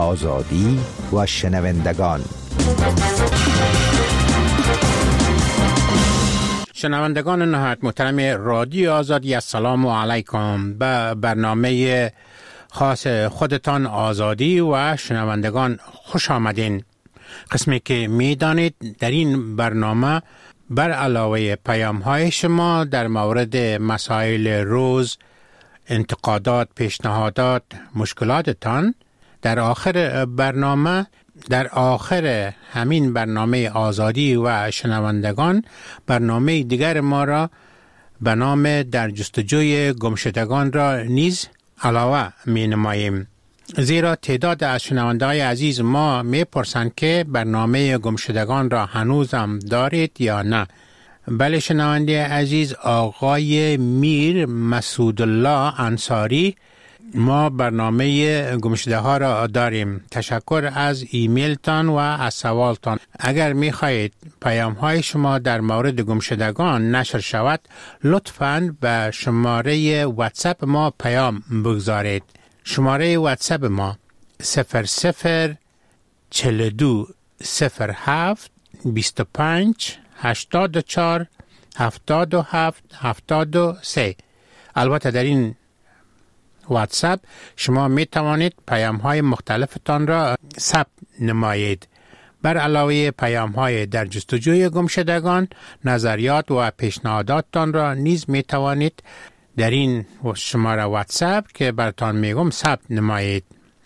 آزادی و شنوندگان. شنوندگان نهایت محترم رادیو آزادی، السلام علیکم. به برنامه خاص خودتان آزادی و شنوندگان خوش آمدین. قسمی که می دانید در این برنامه بر علاوه پیام های شما در مورد مسائل روز، انتقادات، پیشنهادات، مشکلاتتان، در آخر همین برنامه آزادی و شنوندگان برنامه دیگر ما را به نام در جستجوی گمشدگان را نیز علاوه می نماییم. زیرا تعداد از شنونده‌های عزیز ما می پرسند که برنامه گمشدگان را هنوز هم دارید یا نه. بله شنونده عزیز، آقای میر مسعودالله انصاری، ما برنامه گمشده ها را داریم. تشکر از ایمیلتان و از سوالتان. اگر می خواهید پیام های شما در مورد گمشدگان نشر شود، لطفاً به شماره واتساپ ما پیام بگذارید. شماره واتساپ ما 00 42 07 25 84 77 73. البته در این واتساپ شما می توانید پیام های مختلفتان را ثبت نمایید. بر علاوه پیام های در جستجوی گمشدگان، نظریات و پیشنهاداتتان را نیز می توانید در این شماره واتساپ که براتان میگم ثبت نمایید.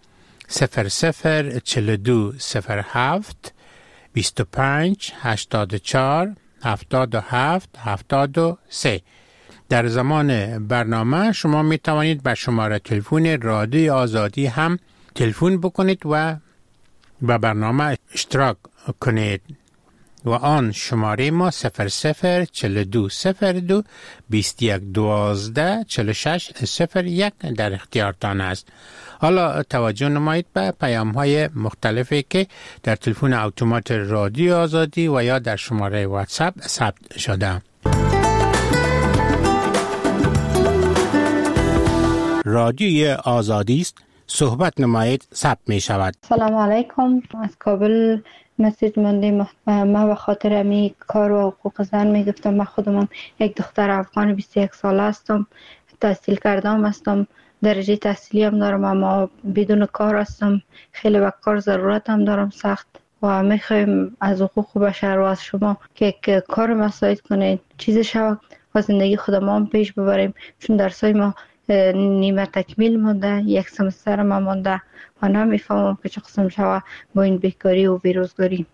00 42 07 25 84 77 73. در زمان برنامه شما می توانید به شماره تلفن رادیو آزادی هم تلفن بکنید و به برنامه اشتراک کنید و آن شماره ما 00 42 02 21 12 46 01 در اختیارتان است. حالا توجه نمایید به پیام های مختلفی که در تلفن اتومات رادیو آزادی و یا در شماره واتساپ ثبت شده. رادیوی آزادی است، صحبت نمایید، ثبت می شود. سلام علیکم، از کابل مسیج مانده. من به خاطر امی کار و حقوق زن می گفتم. من خودم یک دختر افغان 21 ساله هستم، تحصیل کردم هستم، درجه تحصیلی هم دارم، اما بدون کار هستم. خیلی به کار ضرورت هم دارم سخت و می خواهیم از حقوق بشر و از شما که کار مساعد کنید، چیز شود و زندگی خودم هم پیش ببریم، چون درسای ما نیمه تکمیل مونده، یک سمستر ما مونده و نمیفهمم که چه قسم شود با این بیکاری و بیروزگاری.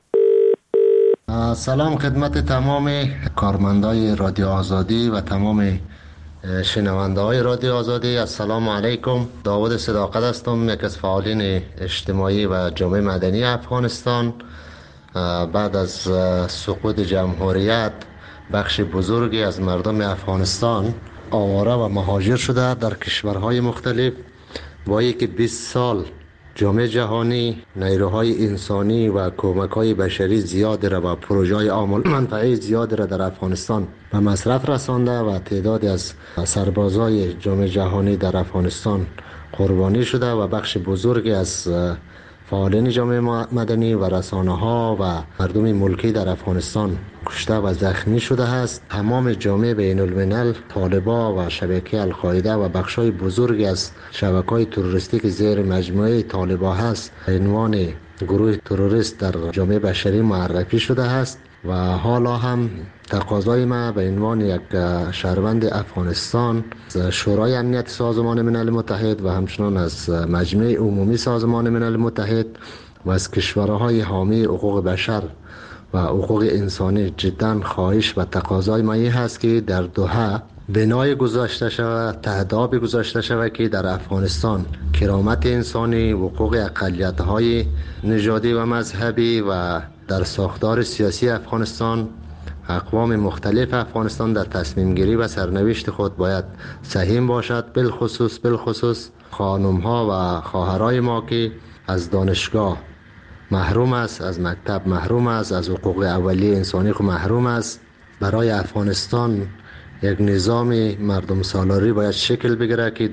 سلام خدمت تمام کارمندای رادیو آزادی و تمام شنونده های رادیو آزادی. السلام علیکم. داود صداقت هستم، یک از فعالین اجتماعی و جامعه مدنی افغانستان. بعد از سقوط جمهوریت بخش بزرگی از مردم افغانستان آواره و مهاجر شده در کشورهای مختلف. با اینکه 20 سال جامعه جهانی نیروهای انسانی و کمک‌های بشری زیاد را و پروژه‌های عامل منفعه زیاد را در افغانستان به مصرف رسانده و تعدادی از سربازای جامعه جهانی در افغانستان قربانی شده و بخش بزرگی از فعالین جامعه مدنی و رسانه‌ها و مردم ملکی در افغانستان کشته و زخمی شده است. تمام جامعه بین الملل، طالبان و شبکه القاعده و بخشای بزرگی از شبکه‌های تروریستی که زیر مجموعه طالبان هست به عنوان گروه تروریست در جامعه بشری معرفی شده است و حالا هم تقاضای ما به عنوان یک شهروند افغانستان از شورای امنیت سازمان ملل متحد و همچنان از مجمع عمومی سازمان ملل متحد و از کشورهای حامی حقوق بشر و حقوق انسانی جدا خواهش و تقاضای ما این هست که در دوحه بنای گذاشته شود، تهداب گذاشته شود که در افغانستان کرامت انسانی، حقوق اقلیت‌های نژادی و مذهبی و در ساختار سیاسی افغانستان اقوام مختلف افغانستان در تصمیم گیری و سرنوشت خود باید سهیم باشد. بالخصوص خانم ها و خواهرای ما که از دانشگاه محروم است، از مکتب محروم است، از حقوق اولیه انسانی خود محروم است. برای افغانستان یک نظام مردم سالاری باید شکل بگیره که در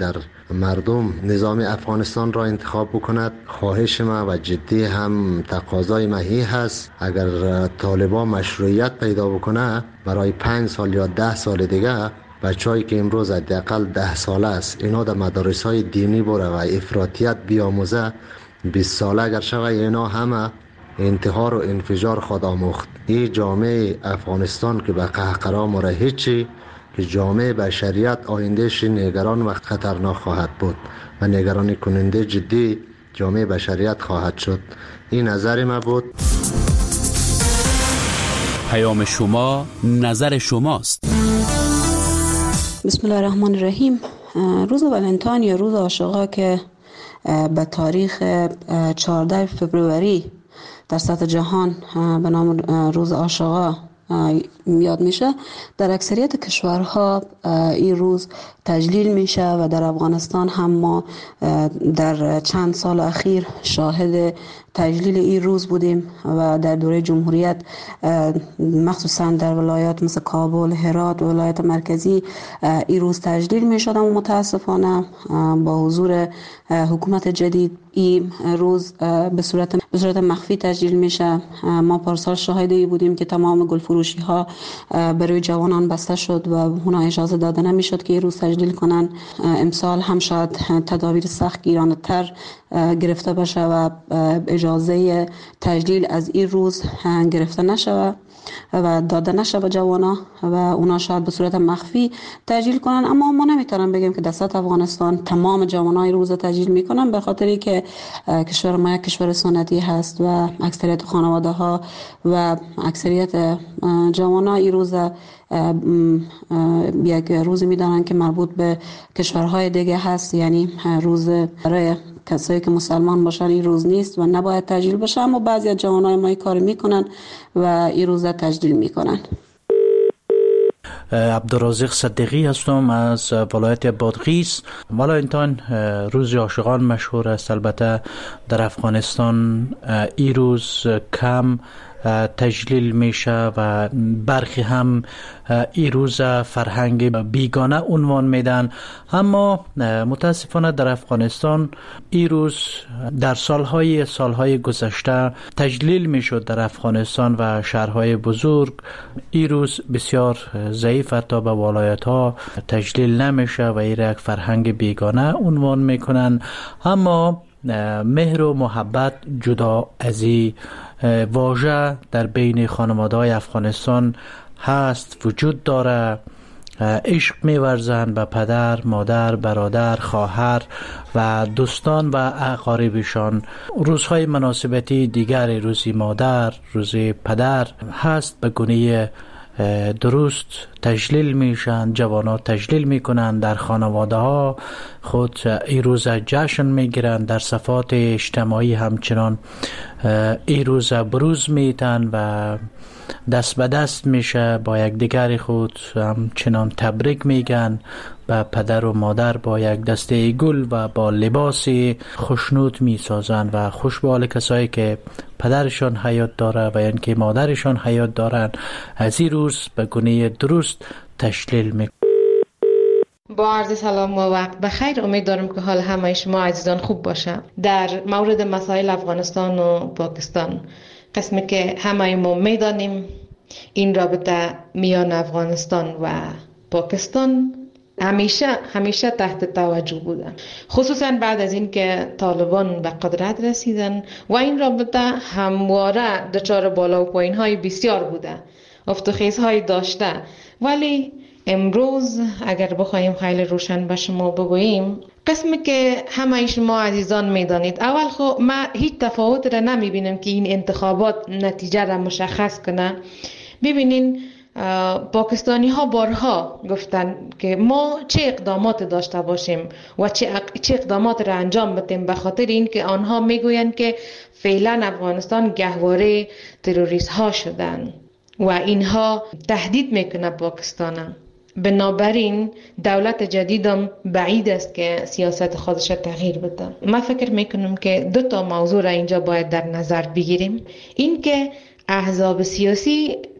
مردم نظام افغانستان را انتخاب بکند. خواهش ما و جدی هم تقاضای مهی هست اگر طالبان مشروعیت پیدا بکنه برای 5 سال یا 10 سال دیگه بچه‌هایی که امروز حداقل 10 ساله است اینا در مدارس‌های دینی بره و افراطیت بیاموزه، 20 ساله اگر شوه اینا همه انتحار و انفجار خود آموخت. این جامعه افغانستان که به قهقرا مره هیچی، که جامعه بشریت آیندهش نگران و خطرناک خواهد بود و نگرانی کننده جدی جامعه بشریت خواهد شد. این نظر ما بود. پیام شما نظر شماست. بسم الله الرحمن الرحیم. روز ولنتاین یا روز عاشقا که به تاریخ 14 فوریه در سطح جهان به نام روز عاشقا یاد میشه، در اکثریت کشورها این روز تجلیل میشه و در افغانستان هم ما در چند سال اخیر شاهد تجلیل این روز بودیم و در دوره جمهوریت مخصوصا در ولایات مثل کابل، هرات و ولایت مرکزی این روز تجلیل میشد و متاسفانه با حضور حکومت جدید این روز به صورت مخفی تجلیل میشه. ما پارسال شاهد ای بودیم که تمام گلفروشی ها برای جوانان بسته شد و اونا اجازه داده نمیشد که این روز تجلیل کنن. امسال هم شاید تدابیر سخت گیرانه تر گرفته بشه و اجازه تجلیل از این روز گرفته نشه و داده نشه به جوانا و اونا شاید به صورت مخفی تجلیل کنن. اما ما نمیتونم بگیم که در سطح افغانستان تمام جوانای روز تجلیل میکنن، به خاطری که کشور ما یک کشور سنتی هست و اکثریت خانواده ها و اکثریت جوانای این روز یک روزی میدانن که مربوط به کشورهای دیگه هست، یعنی روز برای کسایی که مسلمان باشن این روز نیست و نباید تجلیل بشه، اما بعضی از جوانای ما این کار میکنن و این روز تجلیل میکنن. عبدالرازق صدیقی هستم از ولایت بادغیس. ولنتاین روز عاشقان مشهور است. البته در افغانستان این روز کم تجلیل میشه و برخی هم این روز فرهنگ بیگانه عنوان میدن، اما متاسفانه در افغانستان این روز در سالهای گذشته تجلیل میشد. در افغانستان و شهرهای بزرگ این روز بسیار ضعیف تا به ولایت ها تجلیل نمیشه و این یک فرهنگ بیگانه عنوان میکنن. اما مهر و محبت جدا از این واژه در بین خانواده‌های افغانستان هست، وجود داره. عشق می‌ورزند به پدر، مادر، برادر، خواهر و دوستان و اقاربشان. روزهای مناسبتی دیگر، روزی مادر، روزی پدر هست، به گونه درست تجلیل میشن. جوانان تجلیل میکنن، در خانواده ها خود این روز جشن میگیرن، در صفات اجتماعی همچنان این روز بروز میتن و دست به دست میشه با یک دیگر خود همچنان تبریک میگن به پدر و مادر، با یک دسته گل و با لباس خوشنود میسازن و خوش به حال کسایی که پدرشان حیات داره و اینکه مادرشان حیات دارن از این روز به گونه درست تجلیل میکنن. با عرض سلام و وقت بخیر. امید دارم که حال همه شما عزیزان خوب باشه. در مورد مسائل افغانستان و پاکستان، قسمی که همه ما میدانیم این رابطه میان افغانستان و پاکستان همیشه تحت توجه بودن، خصوصا بعد از اینکه طالبان به قدرت رسیدن و این رابطه همواره دچار بالا و پایین های بسیار بوده، افت و خیزهای داشته. ولی امروز اگر بخوایم خیلی روشن به شما بگوییم، قسمی که همه شما عزیزان میدانید، اول خب ما هیچ تفاوت را نمیبینم که این انتخابات نتیجه را مشخص کنه. ببینین پاکستانی ها بارها گفتن که ما چه اقدامات داشته باشیم و چه اقدامات را انجام بدیم، به خاطر این که آنها میگویند که فعلا افغانستان گهواره تروریست ها شدن و اینها تهدید میکنه پاکستان. بنابراین دولت جدیدم بعید است که سیاست خودش تغییر بده. من فکر میکنم که دو موضوع را اینجا باید در نظر بگیریم. این که احزاب سیاسی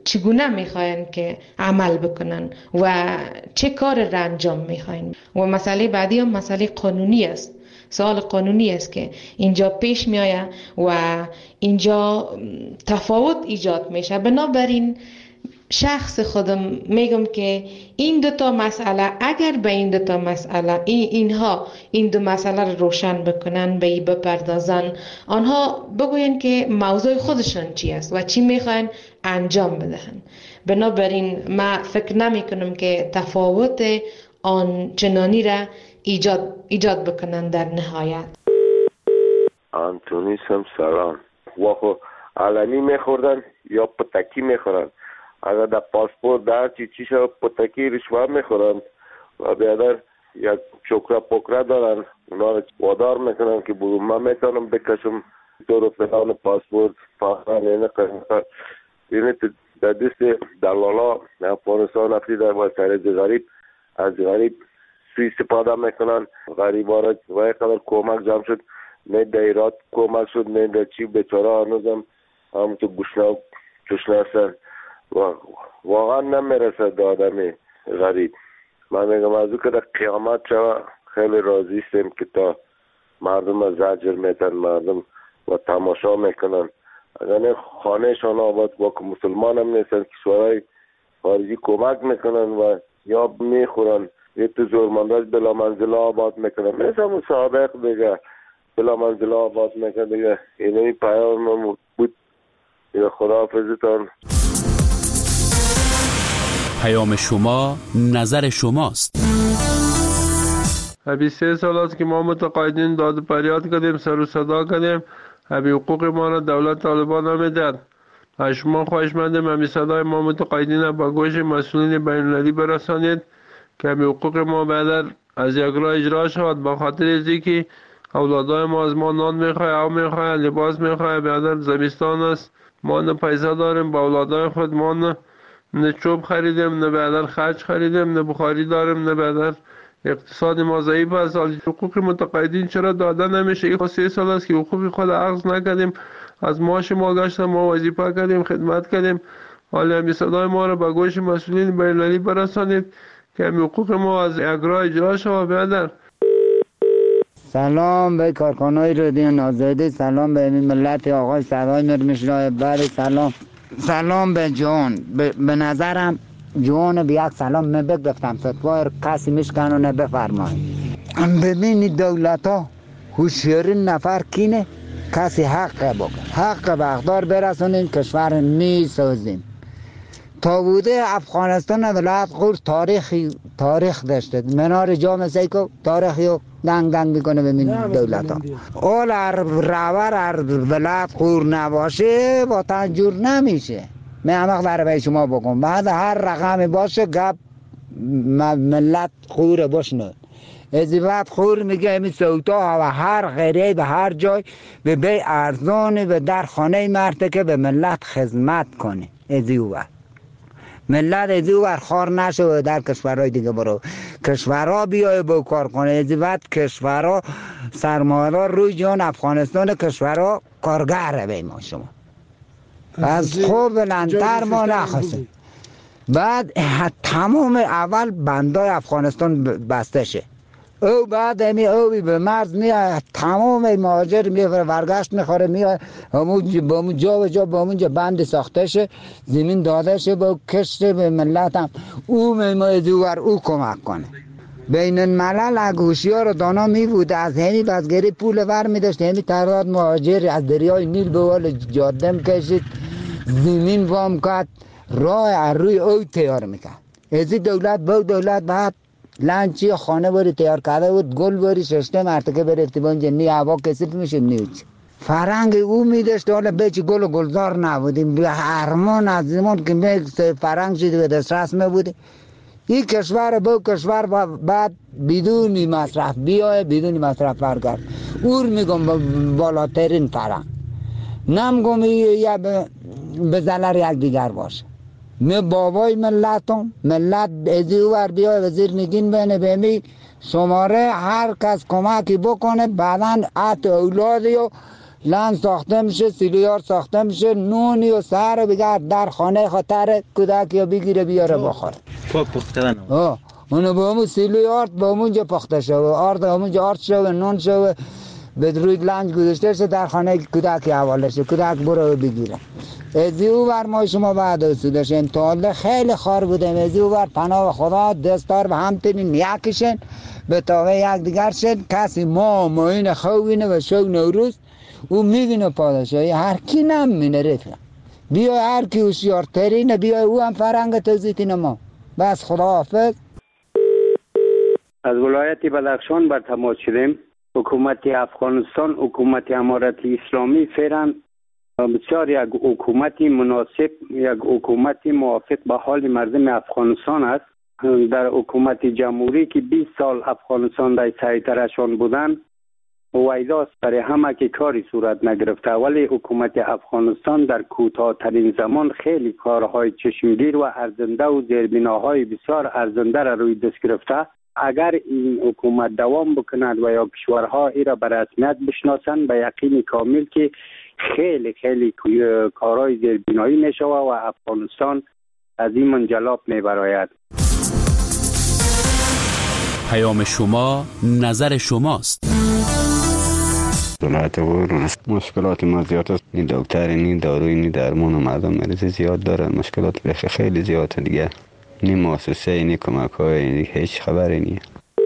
چگونه میخواین که عمل بکنن و چه کار را انجام میخواین. و مسئله بعدی هم مسئله قانونی است. سوال قانونی است که اینجا پیش می آید و اینجا تفاوت ایجاد میشه. بنابراین شخص خودم میگم که این دو تا مسئله، اگر به این دو تا مسئله اینها این دو مسئله رو روشن بکنن، به این بپردازن، آنها بگوین که موضوع خودشان چی است و چی میخواین انجام بدهن. بنابراین ما فکر نمی کنم که تفاوت آن چنانی را ایجاد بکنن در نهایت. آنتونی سلام. واخو علنی میخوردن یا پتکی میخورن؟ اگر در پاسپورت در چیزی پتکی رشوه میخورن و بیادر یک چوکرا پوکرا دارن، اونا رو وادار میکنن که برو من میتونم بکشم تو رو فلان پاسپورت فاقان اینه کنن. اینه در دست دلالا افغانستان افریده و سرد غریب از غریب سوی استفاده میکنن. غریب ها را و اینقدر کمک جمع شد، نه در ایراد کمک شد نه در چی، بیچاره هنوزم همونطور گشنه هستن و واقعا نمیرسد به آدمی غریب. من میگم از او که در قیامت شوه خیلی راضی استیم که تا مردم از زجر میتن، مردم و تماشا میکنن. اگر خانهشان آباد با که مسلمان هم نیستن، کشورهای خارجی کمک میکنن و یا میخورن یه تو زورمنداش بلا منزله آباد میکنن، مثل همون سابق دیگه بلا منزله آباد میکنن دیگه. اینه پیام بود. خداحافظتان. پیام شما نظر شماست. 23 سال است که ما متقاعدین داد و فریاد کردیم، سر و صدا کردیم، همین حقوق ما را دولت طالبان نمیداد. از شما خواهشمندیم همین صدای ما متقاعدین با گوش مسئولین بین‌المللی برسانید که همین حقوق ما بعد از یک راه اجرا شود. به خاطر اینکه اولادای ما از ما نان میخواه، آب میخواه، لباس میخواه. بعد زمستان است، ما نه پیسه داریم با اولادای خود، ما نه چوب خریدیم، نه بعد خرج خریدیم، نه بخاری داریم، نه بعد اقتصاد ما ضعیف است. حقوق متقاعدین چرا داده نمیشه؟ این 3 سال است که حقوق خود اخذ نکردیم، از معاش ما گشتیم، ما وظیفه کردیم، خدمت کردیم. حالا همین صدای ما را به گوش مسئولین بین‌المللی برسانید که همین حقوق ما از اجرا اجرا شود. برادر سلام به کارکنای رادیو آزادی، سلام به ملت آقای صدای مرمشرای بر، سلام به جان. به نظرم جان به یک سلام من بگفتم ستوار کسی میشکنونه بفرمایید. ببینید دولت ها هوشیاری نفر کینه، کسی حق بکن، حق به اقدار برسونیم، کشور میسازیم. تا بوده افغانستان ولایت غور تاریخ داشته، منار جامع سیکو تاریخیو دنگ میکنه به این دولت ها. اول رور ولایت غور نباشه با تنجور نمیشه. من همه برای شما بگم بعد هر رقم باشه گپ ملت غور باشنه. از بعد خور میگه همین سوتا و هر غیره به هر جای به بی ارزانی به در خانه مرده که به ملت خدمت کنه. از او ملت از او خار نشه در کشورهای دیگه برو کشورها بیای با کار کنه. از بعد کشورها سرمایه‌دار روی جان افغانستان کشورها کارگر به ما شما از خوب بلندتر ما نخواستیم. بعد تمام اول بندای افغانستان بسته شه، او بعد او به مرز میاد، تمام مهاجر میفره ورگشت میخوره میاد همون جا و جا با اونجا بند ساخته شه، زمین داده شه با کشت به ملت هم او میمایدوار او کمک کنه. بین الملل اگوشی ها رو دانا می بود از همی بزگری پول ور می داشت، همی تعداد مهاجر از دریای نیل به وال جاده کشید، زمین وام کرد، راه روی او تیار میکرد. از دولت با دولت بعد لنچی خانه باری تیار کرده بود، گل باری ششته مرتکه برفتی بانجا نی هوا کسیف میشه نیوچ فرنگ او میداشت. حالا بیچی گل و گلزار نبودیم، به هرمان از زمان که فرنگ شده به دست رسمه بودیم. این کشور با کشور بعد بدون مصرف بیای بدون مصرف برگرد. اور میگم بالاترین فرنگ نمگم یا به ضرر یک دیگر باشه. من بابای ملتم، ملت ازی ور بیای وزیر نگین بینه بهمی شماره هر کس کمکی بکنه بعدن ات اولادی و لند ساخته میشه، سیلیار ساخته میشه، نونی و سر بگرد در خانه خاطر کودک یا بگیره بیاره بخوره. پختن اونو با همون سیلیار با همونجا پخته شده، آرد همونجا آرد شده، نون شده، به روی لنج گذاشته شده در خانه کودک حواله شده، کودک برو بگیره. ازی او بر ما شما بعد اصولشن تاله خیلی خار بودیم، ازی او بر پناه خدا دستار به هم تینین یکشن به تاوه یک دیگر شد. کسی ما این خوینه و شو نوروز او میبینه پادشاهی هر کی نمینه رفیق بیا هر کی هوشیارترینه بیا او هم فرنگ توزیتین ما بس. خدا حافظ. از ولایت بدخشان بر تماس شدیم. حکومت افغانستان، حکومت امارت اسلامی فعلا بسیار یک حکومت مناسب، یک حکومت موافق به حال مردم افغانستان است. در حکومت جمهوری که 20 سال افغانستان در سیطره‌شان بودن وایداست برای همه که کاری صورت نگرفته، ولی حکومت افغانستان در کوتاه‌ترین زمان خیلی کارهای چشمگیر و ارزنده و زیربناهای بسیار ارزنده را روی دست گرفته. اگر این حکومت دوام بکند و یا کشورها ای را به رسمیت بشناسند به یقین کامل که خیلی خیلی کارهای زیربنایی می شود و افغانستان از این منجلاب می براید. پیام شما نظر شماست. ولایت مشکلات ما زیاد است. این دکتر این داروی این درمان و مردم مریض زیاد دارن، مشکلات بخی خیلی زیاده دیگه. این مؤسسه این کمک های هیچ خبری نیست.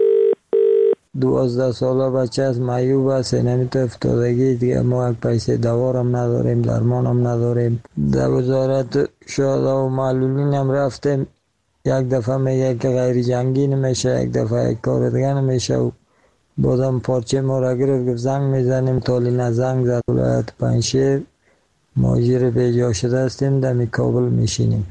12 ساله بچه از معیوب است، نمیتو افتادگی دیگه. ما یک پیسه دوارم نداریم، درمانم نداریم. در وزارت شهدا و معلولین هم رفتیم، یک دفعه میگه که غیر جنگی نمیشه، یک دفعه یک کار دیگه نمیشه و بازم پارچه ما را گرفت زنگ میزنیم، تالی زنگ زد. ولایت پنجشیر مهاجر بیجا شده هستیم، در کابل میشینیم.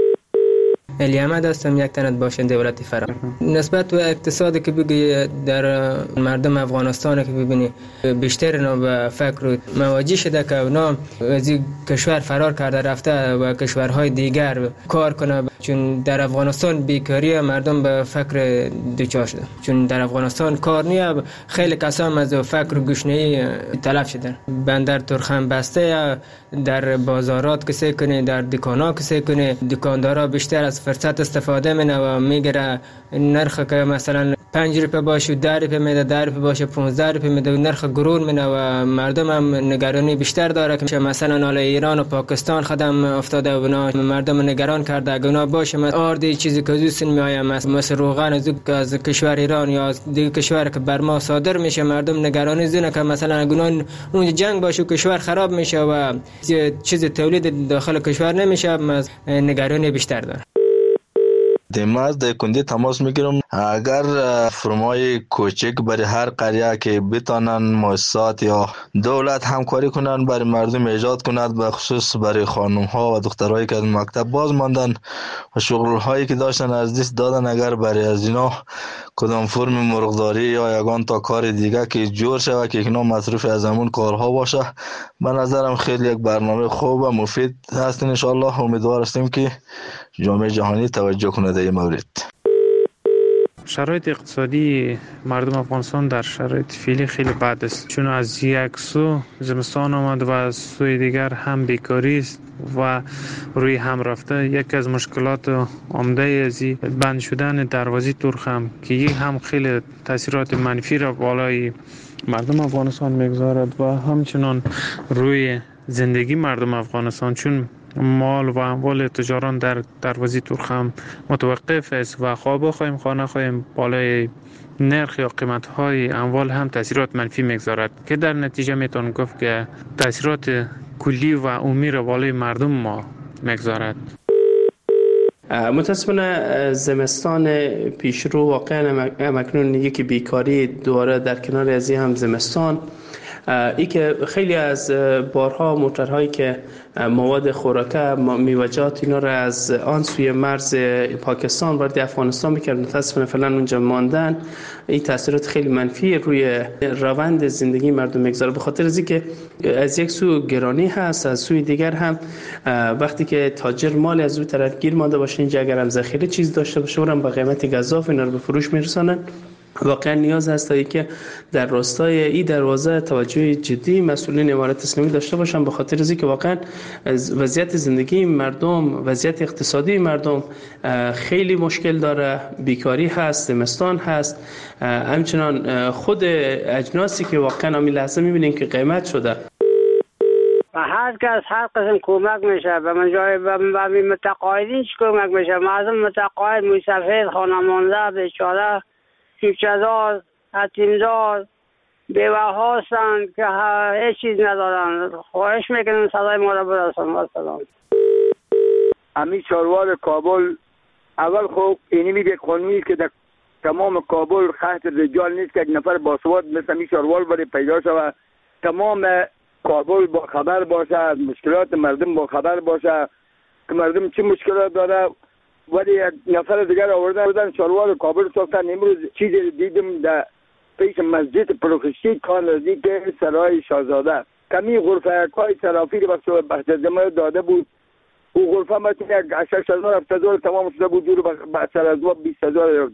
علی احمد هستم، یک تنت باشنده ولایت فرا. نسبت به اقتصادی که بگی در مردم افغانستان که ببینی بیشتر اینا به فکر مواجه شده که اونا از کشور فرار کرده رفته و کشورهای دیگر کار کنه، چون در افغانستان بیکاری مردم به فکر دوچار شده، چون در افغانستان کار نیست. خیلی کسان از فکر گشنه‌ای تلف شدن. بندر ترخم بسته، در بازارات کسی کنه، در دکانا کسی کنه، دکاندارا بیشتر از فرصت استفاده منه و میگیره نرخ که مثلا 5 روپیه باشه 10 روپیه میده، 10 روپیه باشه 15 روپیه میده، نرخ گرون منه و مردم هم نگرانی بیشتر داره که مثلا حالا ایران و پاکستان خدم افتاده و مردم نگران کرده اگه اونا باشه آردی چیزی که دوست میآید مثل روغن از کشور ایران یا از دیگه کشور که بر ما صادر میشه، مردم نگرانی زنه که مثلا اگه اون جنگ باشه کشور خراب میشه و چیز تولید داخل کشور نمیشه، نگرانی بیشتر داره. دیماز در کندی تماس میگیرم. اگر فرمای کوچک برای هر قریه که بتانن مؤسسات یا دولت همکاری کنن برای مردم ایجاد کند، به خصوص برای خانم ها و دخترایی که از مکتب باز ماندن و شغل هایی که داشتن از دست دادن، اگر برای از اینا کدام فرم مرغداری یا یگان تا کار دیگه که جور شود که اینا مصروف از همون کارها باشه، به نظرم خیلی یک برنامه خوب و مفید هست. ان شاء الله امیدوار هستیم که جامعه جهانی توجه کنه در این مورد. شرایط اقتصادی مردم افغانستان در شرایط فعلی خیلی بد است، چون از یک سو زمستان آمد و از سوی دیگر هم بیکاری است و روی هم رفته. یکی از مشکلات عمده از بند شدن دروازه ترخم که یک هم خیلی تاثیرات منفی را بالای مردم افغانستان میگذارد و همچنان روی زندگی مردم افغانستان، چون مال و اموال تجاران در دروازه ترخم متوقف است و خواه بخواهیم خواه نخواهیم بالای نرخ یا قیمت های اموال هم تاثیرات منفی میگذارد که در نتیجه میتون گفت که تاثیرات کلی و عمومی را بالای مردم ما میگذارد. متاسفانه زمستان پیشرو واقعا اکنون یکی بیکاری دوباره در کنار از این هم زمستان، ای که خیلی از بارها موترهایی که مواد خوراکه میوه‌جات اینا را از آن سوی مرز پاکستان وارد افغانستان میکرد، متاسفانه فعلا اونجا ماندن. این تاثیرات خیلی منفی روی روند زندگی مردم میگذاره، به خاطر از اینکه از یک سو گرانی هست، از سوی دیگر هم وقتی که تاجر مال از اون طرف گیر مانده باشه، اینجا اگر هم ذخیره چیز داشته باشه اونم با قیمت گزاف اینا رو به فروش میرسونن واقعا نیاز هست که در راستای این دروازه توجه جدی مسئولین امارت اسلامی داشته باشن، به خاطر از اینکه واقعا وضعیت زندگی مردم، وضعیت اقتصادی مردم خیلی مشکل داره، بیکاری هست، زمستان هست، همچنان خود اجناسی که واقعا همین لحظه میبینیم که قیمت شده. هر کس هر قسم کمک میشه به من جای به متقاعدین چی کمک میشه؟ معظم متقاعد موسفید خانمانده بیچاره کیفچه‌دار حتیمدار بیوه هستند که هیچ چیز ندارن. خواهش میکنم صدای ما را برسان. سلام. امی چاروار کابل اول خوب اینی میگه قانونی که در تمام کابل خط رجال نیست که یک نفر باسواد مثل امی چاروار بری پیدا شود. تمام کابل با خبر باشه، از مشکلات مردم با خبر باشه که مردم چه مشکلات داره. ولی یک نفر دیگر آوردن چاروار کابل ساختن. امروز چیزی دیدم در پیش مسجد پروخشتی کار نزدیک سرای شاهزاده کمی غرفه های ترافی که بخش جمعه داده بود. او غرفه مثل یک 6,000 7,000 تمام شده بود، دور بسر از 20,000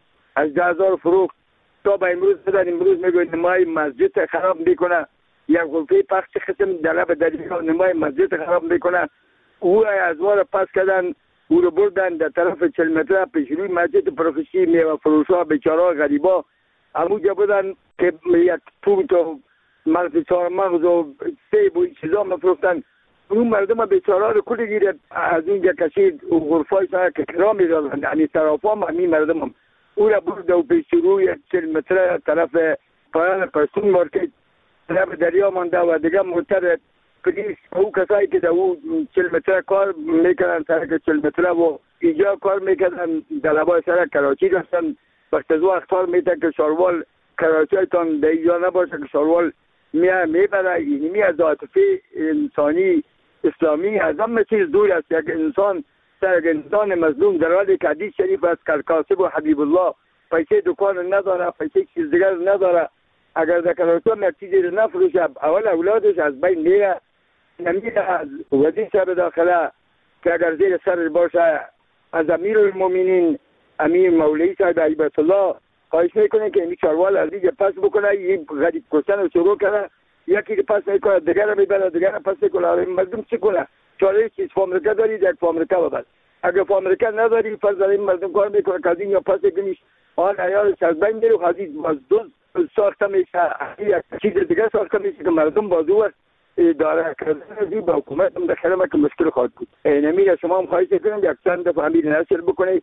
از 10,000 فروخت تا به امروز بدن. امروز میگوید نمای مسجد خراب میکنه، یک غرفه پخش قسم در به دریا نمای مسجد خراب میکنه. او از ما پس کردن، او رو بردن در طرف 40 متر پیش روی مسجد پروفسی میوه فروشا بیچاره غریبا همونجا بودن که یک توت و مغز چهارمغز و سیب و چیزا میفروختن. اون مردم بیچاره رو کلی گیره از اینجا کشید و غرفای سر که کرا میدادن، یعنی طرفا هم همین مردم هم او را برد و پیش روی 40 متر طرف پایان پرسون مارکت طرف دریا مانده و دیگه مرتر پلیس او کسایی که در او 40 متر کار میکنن سرک 40 متر و اینجا کار میکنن در لبای سرک کراچی داشتن. وقت از اختار میتن که شاروال کراچی تان در اینجا نباشه که شاروال میبره. اینمی از عاطفه انسانی اسلامی از همه چیز دور است. یک انسان سر انسان مظلوم در حالی که حدیث شریف از کاسب و حبیب الله پیسه دکان نداره، پیسه چیز دیگر نداره، اگر در کراچی یک چیزی رو نفروشه اول اولادش از بین میره. نمیره از وزیر صاحب داخله که اگر زیر سر باشه، از امیر المومنین امیر مولوی صاحب عیبت الله خواهش میکنه که این چاروال از اینجا پس بکنه. این غریب کشتن رو شروع کنه، یکی که پس میکنه دیگر رو میبره، دیگر رو پس میکنه. مردم چی کنه؟ چاره چیز فامریکا دارید یک فامریکا ببر، اگر فامریکا نداری پس در این مردم کار میکنه که از اینجا پس کنیش آن عیالش از بین میره و از این دوز ساخته میشه، یک چیز دیگر ساخته میشه که مردم بازو اداره کردن با حکومت هم داخل ما که مشکل خواهد بود. نمیره شما هم خواهش کنم یک چند دفعه همین نشر بکنید.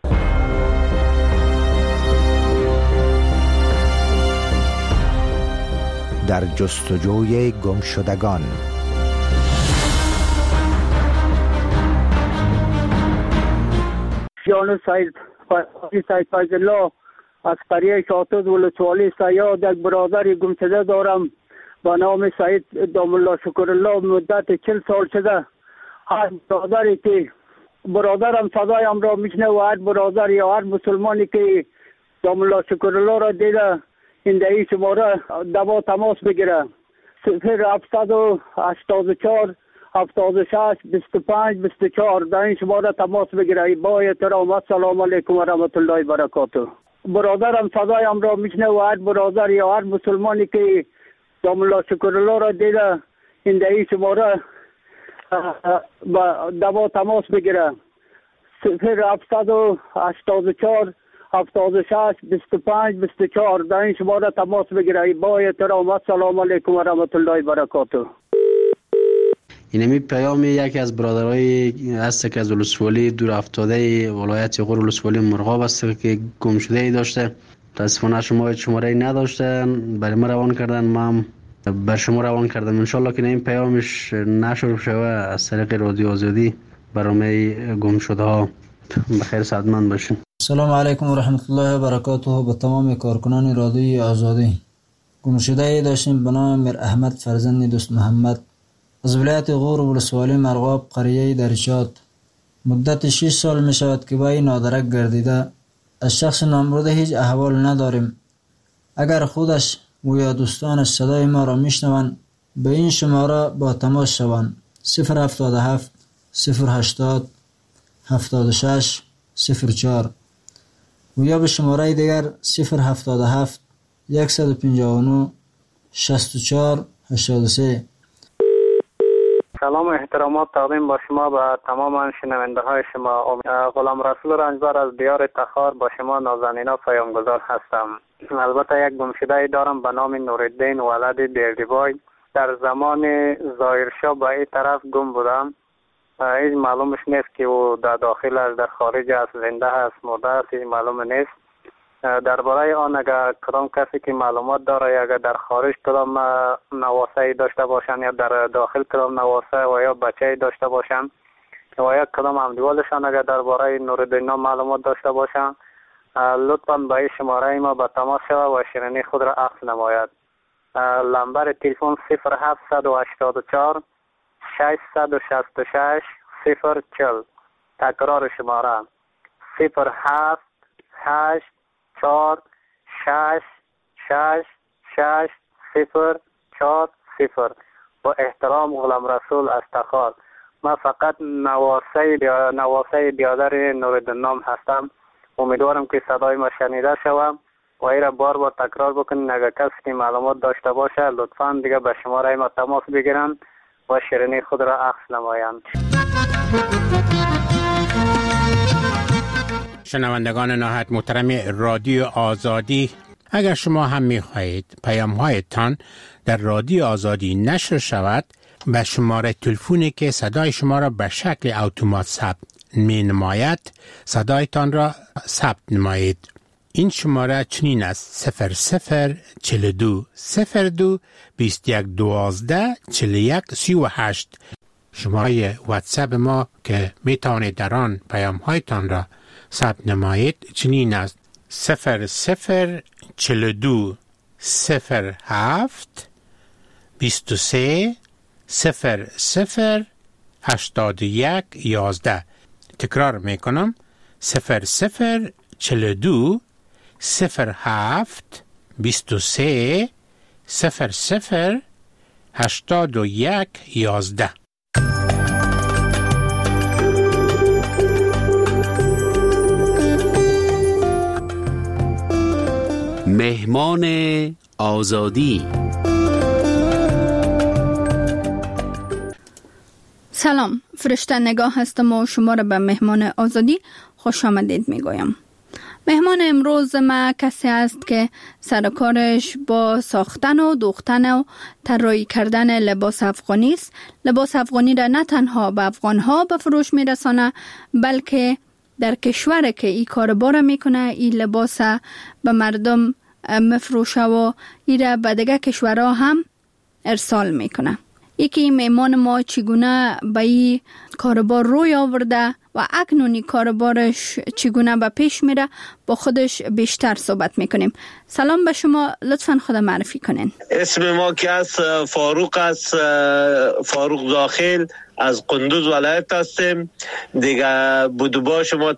در جستجوی گمشدگان. جان سید فیض الله از قریه شاطد ولسوالی سیاد یک برادر گمشده دارم با نام سید دام الله شکر الله. مدت 40 سال شده هر برادری که برادرم صدایم را میشنه و هر برادر یا هر مسلمانی که دام الله شکر الله را دیده این دهی شماره دوا تماس بگیره 0784 76 25 24 در این شماره تماس بگیره. با احترام السلام علیکم و رحمت الله و برکاته. برادرم صدایم را میشنه و هر برادر یا هر مسلمانی که دام الله شکر الله را دیده این دهی شماره دوا تماس بگیره 0784 76 25 24 در این شماره تماس بگیره. با احترام السلام علیکم و رحمت الله و برکاته. اینمی پیام یکی از برادرای است که از ولسوالی دور افتاده ولایت غور ولسوالی مرغاب است که گم شده ای داشته. متاسفانه شما شماره ای نداشتن، برای ما روان کردن، ما هم بر شما روان کردم. انشالله که این پیامش نشر شوه از طریق رادیو آزادی برنامه گم شده ها. بخیر سعادتمند باشین. سلام علیکم و رحمت الله و برکاته. به تمام کارکنان رادیوی آزادی. گم شده ای داشتیم به نام میر احمد فرزند دوست محمد از ولایت غور ولسوالی مرغاب قریه درشاد. مدت 6 سال می شود که با این نادرک گردیده. از شخص نامبرده هیچ احوال نداریم. اگر خودش و یا دوستانش صدای ما را میشنوند به این شماره با تماس شوند 077 080 76 04 و یا به شماره دیگر 077 159 64 83. سلام و احترامات تقدیم با شما به تمام شنونده های شما. غلام رسول رنجبر از دیار تخار با شما نازنینا پیامگذار هستم. البته یک گمشده دارم به نام نورالدین ولد دیردیبای. در زمان ظاهرشاه به این طرف گم بودم. هیچ معلومش نیست که او در داخل است، در خارج است، زنده است، مرده است، هیچ معلوم نیست. درباره آن اگر کدام کسی که معلومات داره، اگر در خارج کدام نواسه داشته باشن یا در داخل کدام نواسه و یا بچه داشته باشن و یا کدام همدیوالشان اگر درباره نورالدین معلومات داشته باشن، لطفاً به این شماره ما به تماس شود و شیرینی خود را عکس نماید. نمبر تلفن 0784 666 040. تکرار شماره 078 4 6 6 6 0 4 0. با احترام غلام رسول از تخار. من فقط نواسه بیادر نورالدین هستم. امیدوارم که صدای ما شنیده شوم و این را بار بار تکرار بکنین. اگر کسی که معلومات داشته باشه لطفاً دیگه به شماره ما تماس بگیرن و شیرینی خود را عکس نمایند. شنوندگان نهایت محترم رادیو آزادی، اگر شما هم می‌خواهید پیام‌هایتان در رادیو آزادی نشر شود، به شماره تلفنی که صدای شما را به شکل اتومات ثبت می‌نماید صدایتان را ثبت نمایید. این شماره چنین است: 0042 02 21 12 41 38. شماره واتساپ ما که میتوانید در آن پیام‌هایتان را ثبت نمایید چنین است: 0042 07 23 00 81 11. تکرار میکنم: 0042 07 23 00 81 11. مهمان آزادی. سلام، فرشته نگاه هستم و شما را به مهمان آزادی خوش آمدید میگویم. مهمان امروز ما کسی است که سرکارش با ساختن و دوختن و طراحی کردن لباس افغانی است. لباس افغانی را نه تنها به افغانها به فروش میرسانه، بلکه در کشور که این کاربار میکنه این لباس به مردم مفروشه و این را به دیگه کشورها هم ارسال میکنه. یکی مهمان ما چگونه به این کاربار روی آورده و اکنونی کاربارش چگونه به پیش میره با خودش بیشتر صحبت میکنیم. سلام به شما، لطفاً خود معرفی کنین. اسم ما که است فاروق است، فاروق داخل از قندوز ولایت هستیم. دیگه بودوبا شما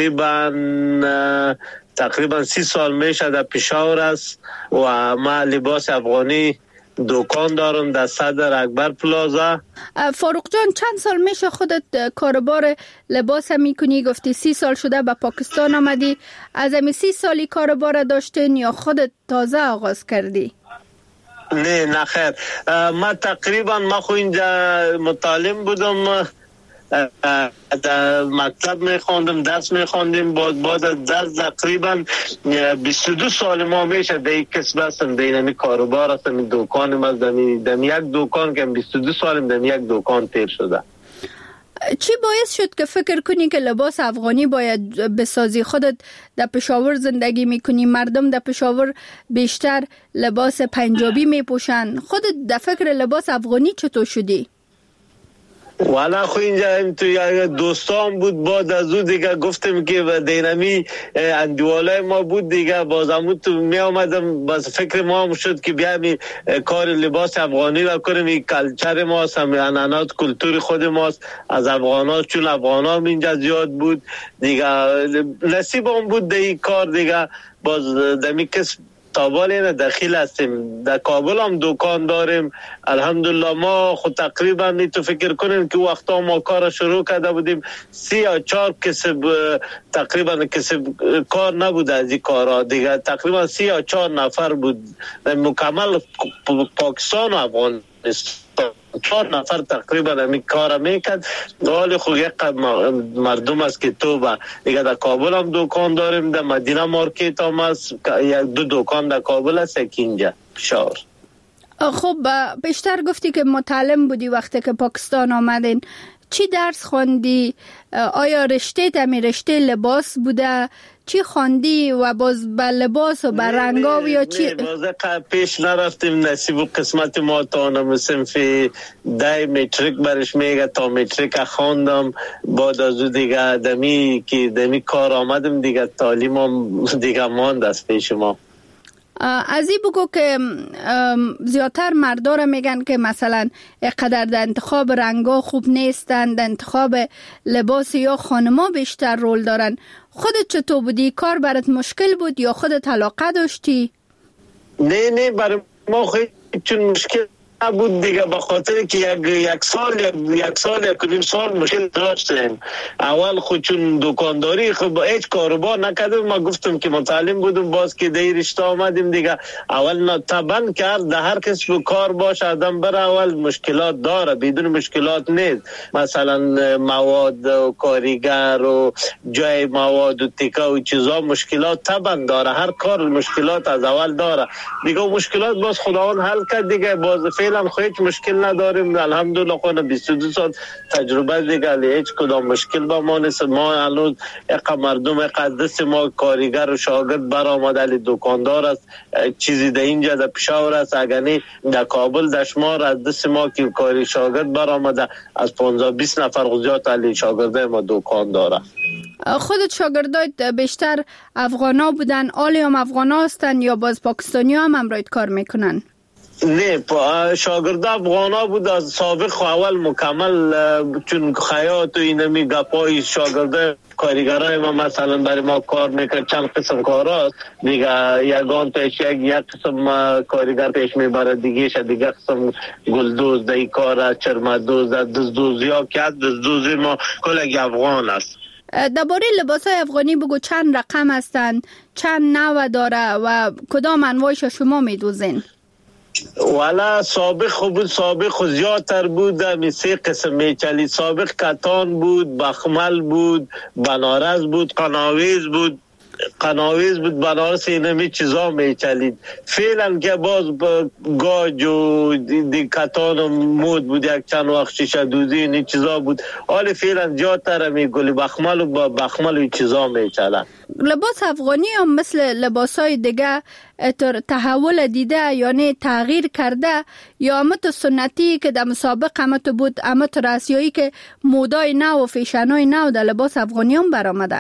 تقریبا 30 سال میشه در پشاور است و ما لباس افغانی دکان دارم در صدر اکبر پلازا. فاروق جان، چند سال میشه خودت کاربار لباس میکنی؟ گفتی 30 سال شده به پاکستان آمدی. از همین 30 سالی کاربار داشتین یا خودت تازه آغاز کردی؟ نه خیر، ما خو اینجا متعلم بودم، در مکتب میخوندم، درس میخوندیم. بعد از درس تقریبا 22 سال ما میشه در یک کسب هستم، در این کاروبار هستم. این دکانم از دم یک دکان که 22 سالم در یک دکان تیر شده. چی باعث شد که فکر کنی که لباس افغانی باید بسازی؟ خودت در پشاور زندگی میکنی، مردم در پشاور بیشتر لباس پنجابی میپوشن. خودت در فکر لباس افغانی چطور شدی؟ والا خو اینجا تو یک دوستان بود، بعد از او دیگه گفتم که دینمی اندوالای ما بود دیگه، بازمون تو می آمدم، بس فکر ما هم شد که بیایم کار لباس افغانی را کنیم. این کلچر ماست، هم انانات کلتور خود ماست از افغانات، چون افغانا هم اینجا زیاد بود دیگه. نصیب هم بود در این کار دیگه، باز دمی کس تابال داخل هستیم. در کابل هم دکان داریم الحمدلله. ما خود تقریبا می تو فکر کنیم که وقتا ما کار شروع کرده بودیم 3 یا 4 کسب تقریبا کسب کار نبود از این کارا دیگه. تقریبا 3 یا 4 نفر بود مکمل پاکستان و افغانستان 4 نفر تقریبا همین کار میکرد. حال خود یک مردم است که تو با دیگه در کابل هم دکان داریم، در مدینه مارکت هم است، 1-2 دکان در کابل است، یک اینجا پشاور. خب بیشتر گفتی که متعلم بودی وقتی که پاکستان آمدین. چی درس خواندی؟ آیا رشته تمی رشته لباس بوده؟ چی خواندی و باز به لباس و به رنگا یا چی؟ باز پیش نرفتیم، نصیب و قسمت ما تا نمسیم فی 10 متریک برش میگه تا متریک خواندم. بعد از او دیگه دمی کار آمدم دیگه، تعلیم هم دیگه ماند از پیش ما. از این بگو که زیادتر مردارا میگن که مثلا اقدر در انتخاب رنگا خوب نیستن، در انتخاب لباس یا خانما بیشتر رول دارن. خودت چطور بودی؟ کار برات مشکل بود یا خودت علاقه داشتی؟ نه برای ما خیلی چون مشکل بود دیگه، به خاطر که یک سال مشکل داشتیم. اول خود چون دکانداری خب هیچ کاروبار نکردم. ما گفتم که متعلم بودم، باز که در رشته آمدیم دیگه. اول طبعا کرد در هر کسب کار باشه آدم بره اول مشکلات داره، بدون مشکلات نیست. مثلا مواد و کارگر و جای مواد و تیکه و چیزا مشکلات طبعا داره، هر کار مشکلات از اول داره دیگه. مشکلات باز خداوند حل کرد دیگه. باز فعلا هیچ مشکل نداریم الحمدلله. خود 22 سال تجربه دیگه، هیچ کدام مشکل با ما نیست. ما الان یک مردم قدس ما کارگر و شاگرد برآمد، علی دکاندار است، چیزی در اینجا در پشاور است، اگرنی در کابل دشمار از دست ما که کاری شاگرد برآمده از 15-20 نفر زیاد علی شاگرده ما دکان داره. خودت شاگردایت بیشتر افغانا بودن؟ آلی هم افغانا هستن یا باز پاکستانی هم امرایت کار میکنن؟ نه شاگرد افغانا بود از سابق اول مکمل، چون خیاط و اینمی گپای شاگرده کارگرای ما مثلا برای ما کار میکرد. چند قسم کار هست دیگه، یگان پیش یک قسم کارگر پیش میبره دیگه دیگه قسم گلدوز دای کار، چرمدوز، دزدوزی ها که از دزدوزی ما کلگی افغان است. درباره لباسای افغانی بگو، چند رقم هستند، چند نوع داره و کدام انواعش شما میدوزین؟ والا سابق زیادتر بود. می 3 قسم میچلید. سابق کتان بود، بخمل بود، بنارس بود، قناویز بود، بنارس اینمی چیزا میچلید. فعلا که باز گاج و کتان و مود بود، یک چند وقت شیشه دوزی این چیزا بود. حالا فعلا زیادتر می گلی بخمل و بخمل چیزا میچلن. لباس افغانی هم مثل لباسای دیگه تحول دیده یا نه تغییر کرده، یا امت سنتی که در مسابق امت بود، امت راسیایی که مودای نو و فیشنای نو در لباس افغانی هم برآمده؟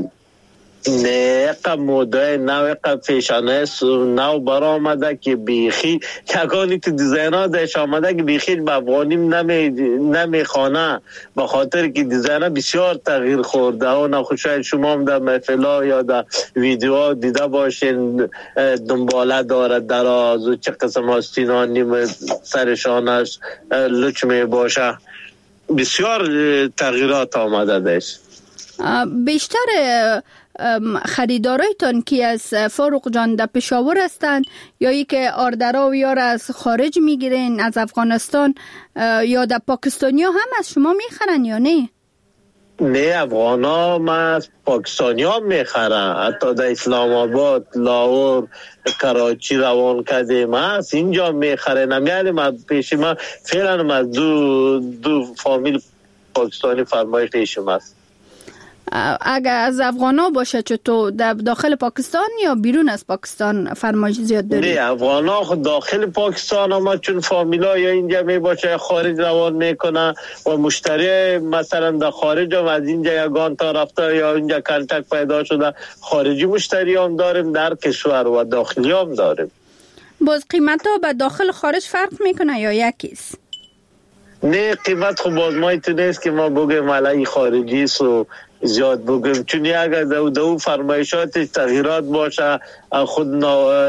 نه اقا مودای نو اقا فیشانه نو برآمده که بیخی یکانی که دیزاینات داشت آمده که بیخی به افغانیم نمیخوانه، به خاطر که دیزاینات بسیار تغییر خورده. و نخوش شاید شما هم در محفلا یا در ویدیوها دیده باشین دنباله داره دراز و چه قسم آستینانی سرشانش لچ می باشه، بسیار تغییرات آمده داشت. بیشتر خریدارایتان کی از فاروق جان در پشاور هستند یا ای که آردرا و یار از خارج میگیرین، از افغانستان یا در پاکستانی ها هم از شما میخرن یا نه؟ نه افغانا ما از پاکستانی ها میخرن، حتی در اسلام آباد، لاهور، کراچی روان کردیم از اینجا میخرن. نمیالی ما پیش ما فعلا از دو فامیل پاکستانی فرمایش پیشم است. اگر از افغانا باشه چطور در داخل پاکستان یا بیرون از پاکستان فرمایش زیاد داری؟ نه افغانا خود داخل پاکستان اما چون فامیلا یا اینجا می باشه خارج روان میکنه و مشتری مثلا در خارج هم از اینجا یگان تا رفته یا اینجا کنتک پیدا شده خارجی مشتری هم داریم، در کشور و داخلی هم داریم. باز قیمت ها به داخل خارج فرق میکنه یا یکیست؟ نه قیمت خب باز ما نیست که ما بگیم علی خارجی است و زیاد بگیم، چون اگر دو فرمایشات تغییرات باشه خود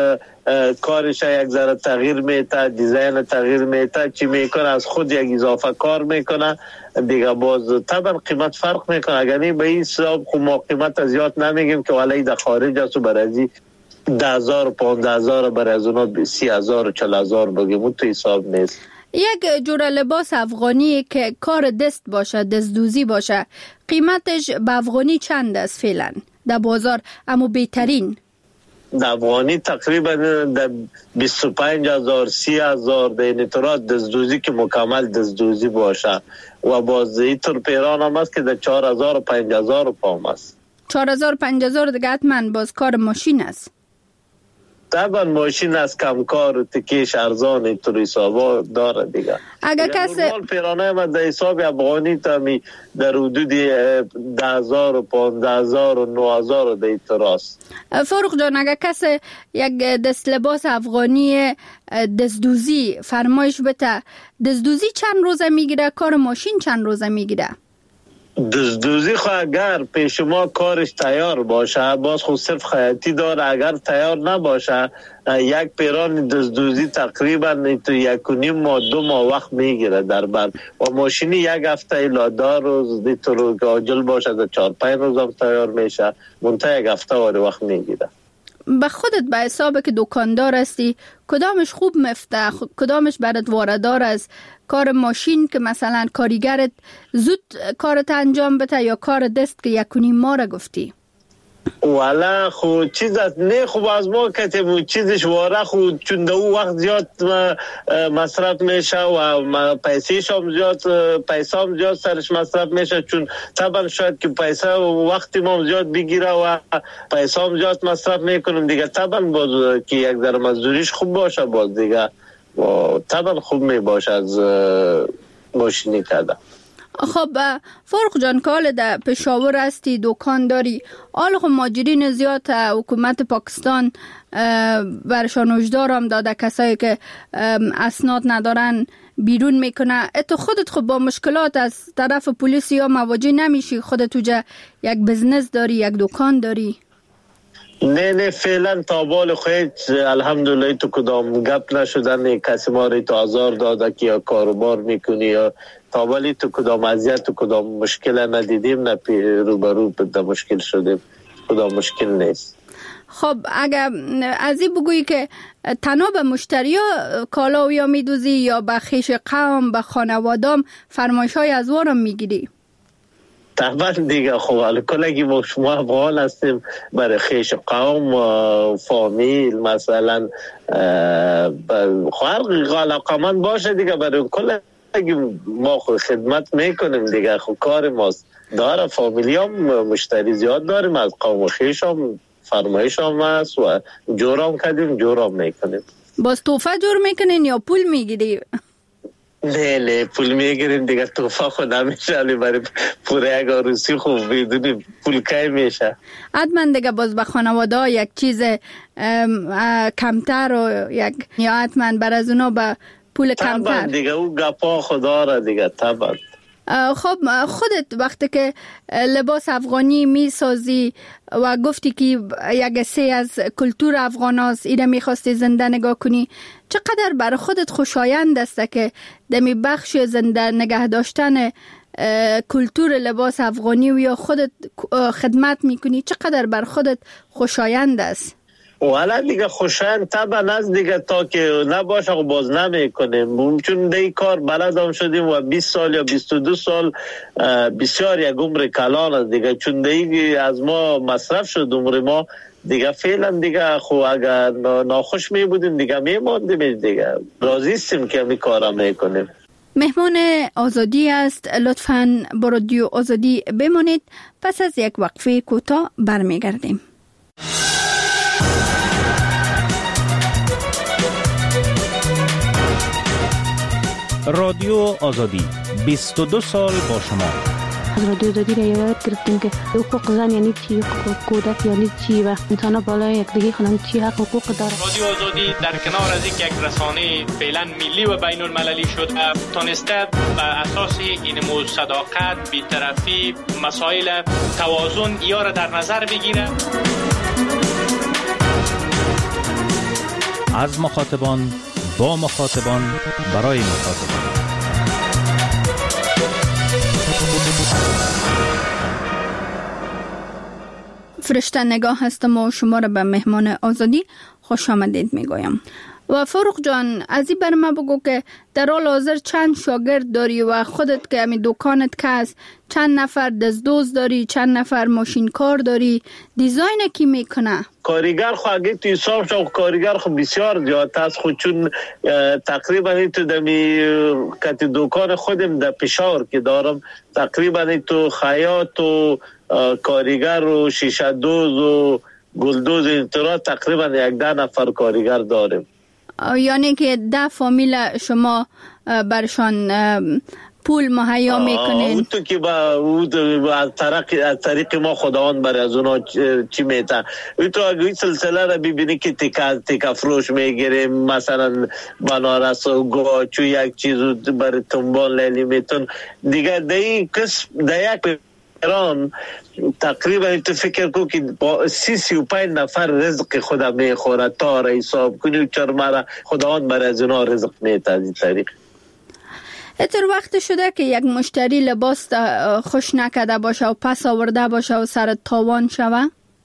کارش یک ذره تغییر میته، دیزاین تغییر میته، چی میکنه از خود یک اضافه کار میکنه دیگه، باز طبعا قیمت فرق میکنه. اگر این به این حساب خب ما قیمت زیاد نمیگیم که ولی در خارج است و برای 10,000 و 15,000 برای از اونا 30,000 و 40,000 بگیم، اون تو حساب نیست. یک جور لباس افغانی که کار دست باشه، دستدوزی باشه، قیمتش به افغانی چند است فعلا در بازار؟ اما بهترین در افغانی تقریبا در 25,000 30,000 در این طورات دستدوزی که مکمل دستدوزی باشه، و باز اینطور پیران هم است که در 4,000 و 5,000 پام است. 4,000 5,000 دیگه حتما باز کار ماشین است. طبعا ماشین از کمکار و تکیش ارزان اینطور حسابا داره دیگه. اگر کسی نورمال پیرانه ما در حساب افغانی تامی در حدود 10,000 و 15,000 و 9,000 در اینطور است. فاروق جان، اگر کسی یک دست لباس افغانی دستدوزی فرمایش بده، دستدوزی چند روزه میگیره؟ کار ماشین چند روزه میگیره؟ دزدوزی خو اگر پیش ما کارش تیار باشه باز خود صرف خیاطی داره، اگر تیار نباشه یک پیران دزدوزی تقریبا تو 1.5 ماه 2 ماه وقت میگیره در بر، و ماشینی یک هفته الی 10 روز دیتر عاجل باشه در 4-5 روز هم تیار میشه، منتها یک هفته وقت میگیره. به خودت به حساب که دکاندار هستی کدامش خوب مفته، کدامش برات واردار است؟ کار ماشین که مثلا کارگرت زود کارت انجام بده یا کار دست که 1.5 ماه را گفتی؟ والا خو چیز نه خوب از ما کتیم چیزش واره خود چون دو وقت زیاد مصرف میشه و پیسیش هم زیاد سرش مصرف میشه، چون طبعا شاید که پیسه و وقتی ما زیاد بگیره و پیسه هم زیاد مصرف میکنیم دیگه، طبعا باز که یک در مزدوریش خوب باشه باز دیگه و طبعا خوب میباشه از ماشینی کرده. خب فاروق جان، کال در پشاور هستی، دکان داری، آل خب ماجرین زیاد حکومت پاکستان برشان هشدار هم داده کسایی که اسناد ندارن بیرون میکنه. تو خودت خب با مشکلات از طرف پلیس یا مواجه نمیشی؟ خودت توجه یک بزنس داری، یک دکان داری؟ نه فعلا تا بال خود الحمدلله تو کدام گپ نشدن کسی ما رو تو آزار داده که یا کاروبار میکنی یا تا بالی تو کدام اذیت تو کدام مشکل ندیدیم، نه روبرو به مشکل شدیم، کدام مشکل نیست. خب اگر از این بگویی که تنها به مشتری ها کالا یا میدوزی یا به خیش قوم به خانوادام فرمایش های از وارم میگیری؟ طبعا دیگه خب کلگی ما شما افغان هستیم، برای خیش قوم فامیل مثلا خواهر علاقمند باشه دیگه، برای کلگی ما خود خدمت میکنیم دیگه، خب کار ماست داره. فامیلی هم مشتری زیاد داریم، از قوم خیش هم فرمایش هم هست و جورام کردیم جورام میکنیم. باز توفه جور میکنین یا پول میگیری؟ نه پول میگیریم دیگه، توفه خود نمیشه، علی برای پوره یک عروسی خوب بدونی پول کی میشه. حتما دیگه باز به خانواده یک چیز کمتر و یک یا حتما بر از اونا به پول کمتر طبعا دیگه او گپا خدا را دیگه. طبعا خب خودت وقتی که لباس افغانی می سازی و گفتی که یک حصه از کلتور افغان هست، ایره می خواستی زنده نگاه کنی، چقدر برای خودت خوشایند است که دمی بخش زنده نگه داشتن کلتور لباس افغانی و یا خودت خدمت می کنی، چقدر برای خودت خوشایند است؟ والا دیگه خوشایند طبعا از دیگه، تا که نباشه و باز نمی کنیم، چون دی کار بلدم شدیم و 20 سال یا 22 سال بسیار یک عمر کلان است دیگه، چون دی از ما مصرف شد عمر ما دیگه. فعلا دیگه خو اگر ناخوش می بودیم دیگه می ماندیم دیگه، راضی هستیم که همین کارا می کنیم. مهمان آزادی است، لطفاً با رادیو آزادی بمانید، پس از یک وقفه کوتاه برمیگردیم. رادیو آزادی 22 سال با شما، از رادیو آزادی را یاد گرفتیم که حقوق زن یعنی چی، حقوق کودک یعنی چی و انسان بالای یکدیگه خودم چی حقوق داره. رادیو آزادی در کنار از یک رسانه فعلا ملی و بین المللی شد، تونسته بر اساس این صداقت، بی‌طرفی، مسائل توازن یا را در نظر بگیره. از مخاطبان با مخاطبان برای مخاطبان. فرشته نگاه هستم و شما را به مهمان آزادی خوش آمدید میگویم. و فاروق جان، از این بر ما بگو که در حال حاضر چند شاگرد داری و خودت که همی دکانت که هست چند نفر دزدوز داری، چند نفر ماشین کار داری، دیزاین کی میکنه؟ کارگر خو اگه تو حساب شو کارگر خو بسیار زیاد است، خود چون تقریبا تو دمی کت دکان خودم در پشاور که دارم، تقریبا تو خیاط و کارگر و شیشه دوز و گلدوز انترا تقریبا 11 نفر کارگر داریم. یعنی که 10 فامیل شما برشان پول مهیا میکنین؟ تو که از طریق ما خداوند برای از اونا چی میتن. تو اگه این سلسله را ببینی که تیکا فروش میگیریم، مثلا بنارس و گاچو یک چیز برای تنبان لیلی میتون دیگه، در این قسم در یک ایران تقریبا تو فکر کو که با 35 نفر رزق خدا میخوره تا را حساب کنی و چرمه خداوند برای از اونا رزق میته از این طریق. اتر وقت شده که یک مشتری لباس خوش نکده باشه و پس آورده باشه و سر تاوان شوه؟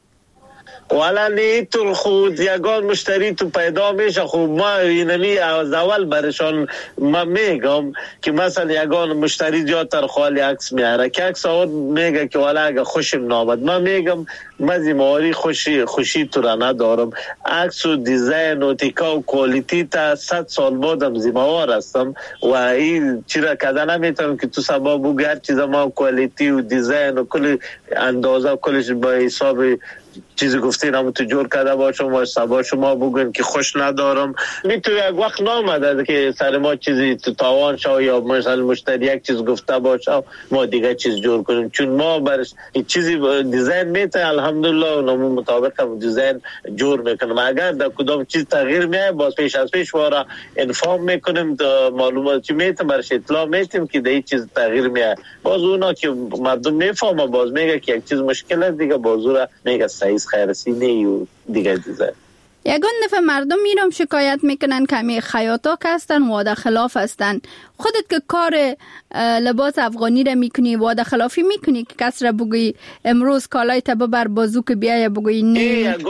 والا نه تو خود یگان مشتری تو پیدا میشه. خب ما اینمی از اول برشان ما میگم که مثلا یگان مشتری زیادتر خالی عکس میاره که عکس آورد میگه که والا اگه خوشم نامد، ما میگم من زیماری خوشی تو را ندارم. عکس و دیزاین و تیکا و کوالیتی تا 100 سال بعدم زیموار هستم و این چیزا کده نمیتونم که تو سبا بگو هر چیز ما کوالیتی و دیزاین و کل اندازه و کلش با حساب چیزی گفتین هم تو جور کرده باشم و سبا شما بگوین که خوش ندارم. میتونه یک وقت نامده که سر ما چیزی تو تاوان شو یا مثلا مشتری یک چیز گفته باشه ما دیگه چیز جور کنیم، چون ما برش چیزی دیزاین میته الحمدلله و نمون مطابق هم دیزاین جور میکنم. اگر در کدام چیز تغییر میه باز پیش از پیش وارا انفارم میکنیم، معلوماتی میتیم برش اطلاع میتیم که در چیز تغییر میه. باز اونا که مردم میفهمه باز میگه که یک چیز مشکل است دیگه باز را میگه سایز خیرسینه و دیگه دیزاین. یگان دفعه مردم میرم شکایت میکنن که همی خیاطا که هستن وعده خلاف هستن. خودت که کار لباس افغانی را میکنی وعده خلافی میکنی که کس را بگوی امروز کالای تا ببر بازو که بیای بگوی نه؟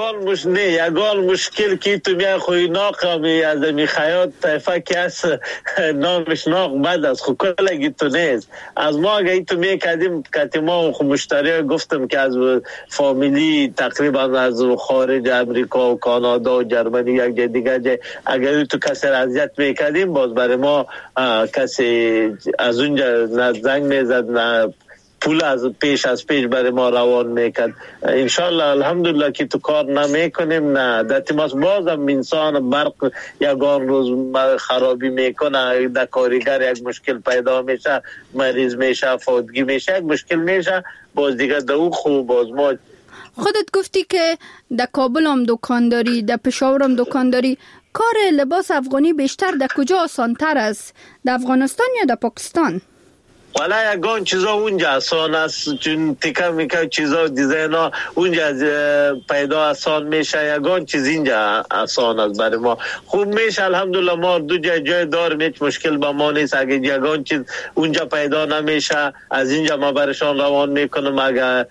یگان مشکل که تو میای خوی ناقمی از می خیاط طیفه که هست نامش ناق بد است خو کلگی تو نیست. از ما اگه تو میکردیم که ما خو مشتری گفتم که از فامیلی تقریبا از خارج امریکا و کانادا و جرمنی یک جای دیگه اگر تو کسی را اذیت میکردیم باز برای ما کسی از اونجا نه زنگ میزد نه پول از پیش برای ما روان میکرد. انشالله الحمدلله که تو کار نمیکنیم نه دتیماس بازم انسان برق یگان روز خرابی میکنه، در کارگر یک مشکل پیدا میشه، مریض میشه، فوتگی میشه، یک مشکل میشه، باز دیگه دو خوب باز ما. خودت گفتی که در کابل هم دکان داری، در پشاور هم دکان داری. کار لباس افغانی بیشتر در کجا آسان تر است؟ در افغانستان یا در پاکستان؟ والا یگان چیزا اونجا آسان است، چون تیکا میکا چیزا دیزاینا اونجا پیدا آسان میشه، یگان چیز اینجا آسان است برای ما. خوب میشه الحمدلله، ما دو جای داریم، هیچ مشکل با ما نیست. اگه یگان چیز اونجا پیدا نمیشه از اینجا ما برشان روان میکنم، اگه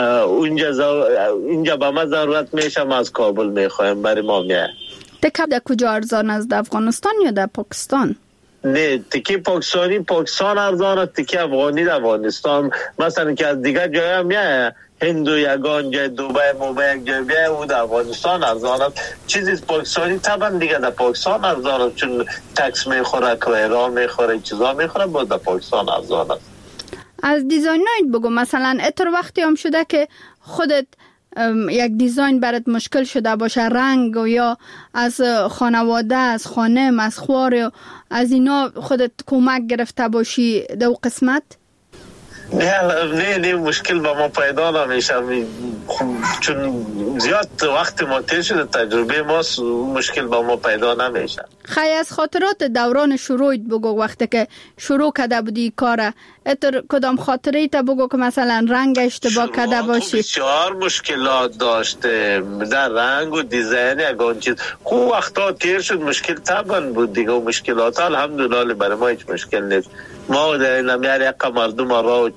اینجا با ما ضرورت میشه ما از کابل میخوایم برای ما میه. تکه در کجا ارزان است، در افغانستان یا در پاکستان؟ نه تکی پاکستان ارزان است، تکی افغانی در افغانستان. مثلا که از دیگه جای هم میه هندو یگان جای دوبای موبای یک جای بیه او در افغانستان ارزان است. چیزی پاکستانی طبعا دیگه در پاکستان ارزان است، چون تکس میخوره، کرایه میخوره، چیزا میخوره، باید در پاکستان ارزان است. از دیزاینایت بگو، مثلا اتر وقتی هم شده که خودت یک دیزاین برات مشکل شده باشه، رنگ و یا از خانواده، از خانم، از خوار، از اینا خودت کمک گرفته باشی دو قسمت؟ نه مشکل با ما پیدا نمیشه، چون زیاد وقت ما تیر شده، تجربه ما مشکل با ما پیدا نمیشه. خیلی از خاطرات دوران شروعت بگو، وقتی که شروع کرده بودی کاره، اتر کدام خاطره تا بگو که مثلا رنگ اشتباه کرده باشی؟ بسیار مشکلات داشته در رنگ و دیزاین یگان چیز. خوب وقتا تیر شد، مشکل طبعا بود دیگه، و مشکلات الحمدلله برای ما هیچ مشکل نیست. ما در نمیار یک مردم را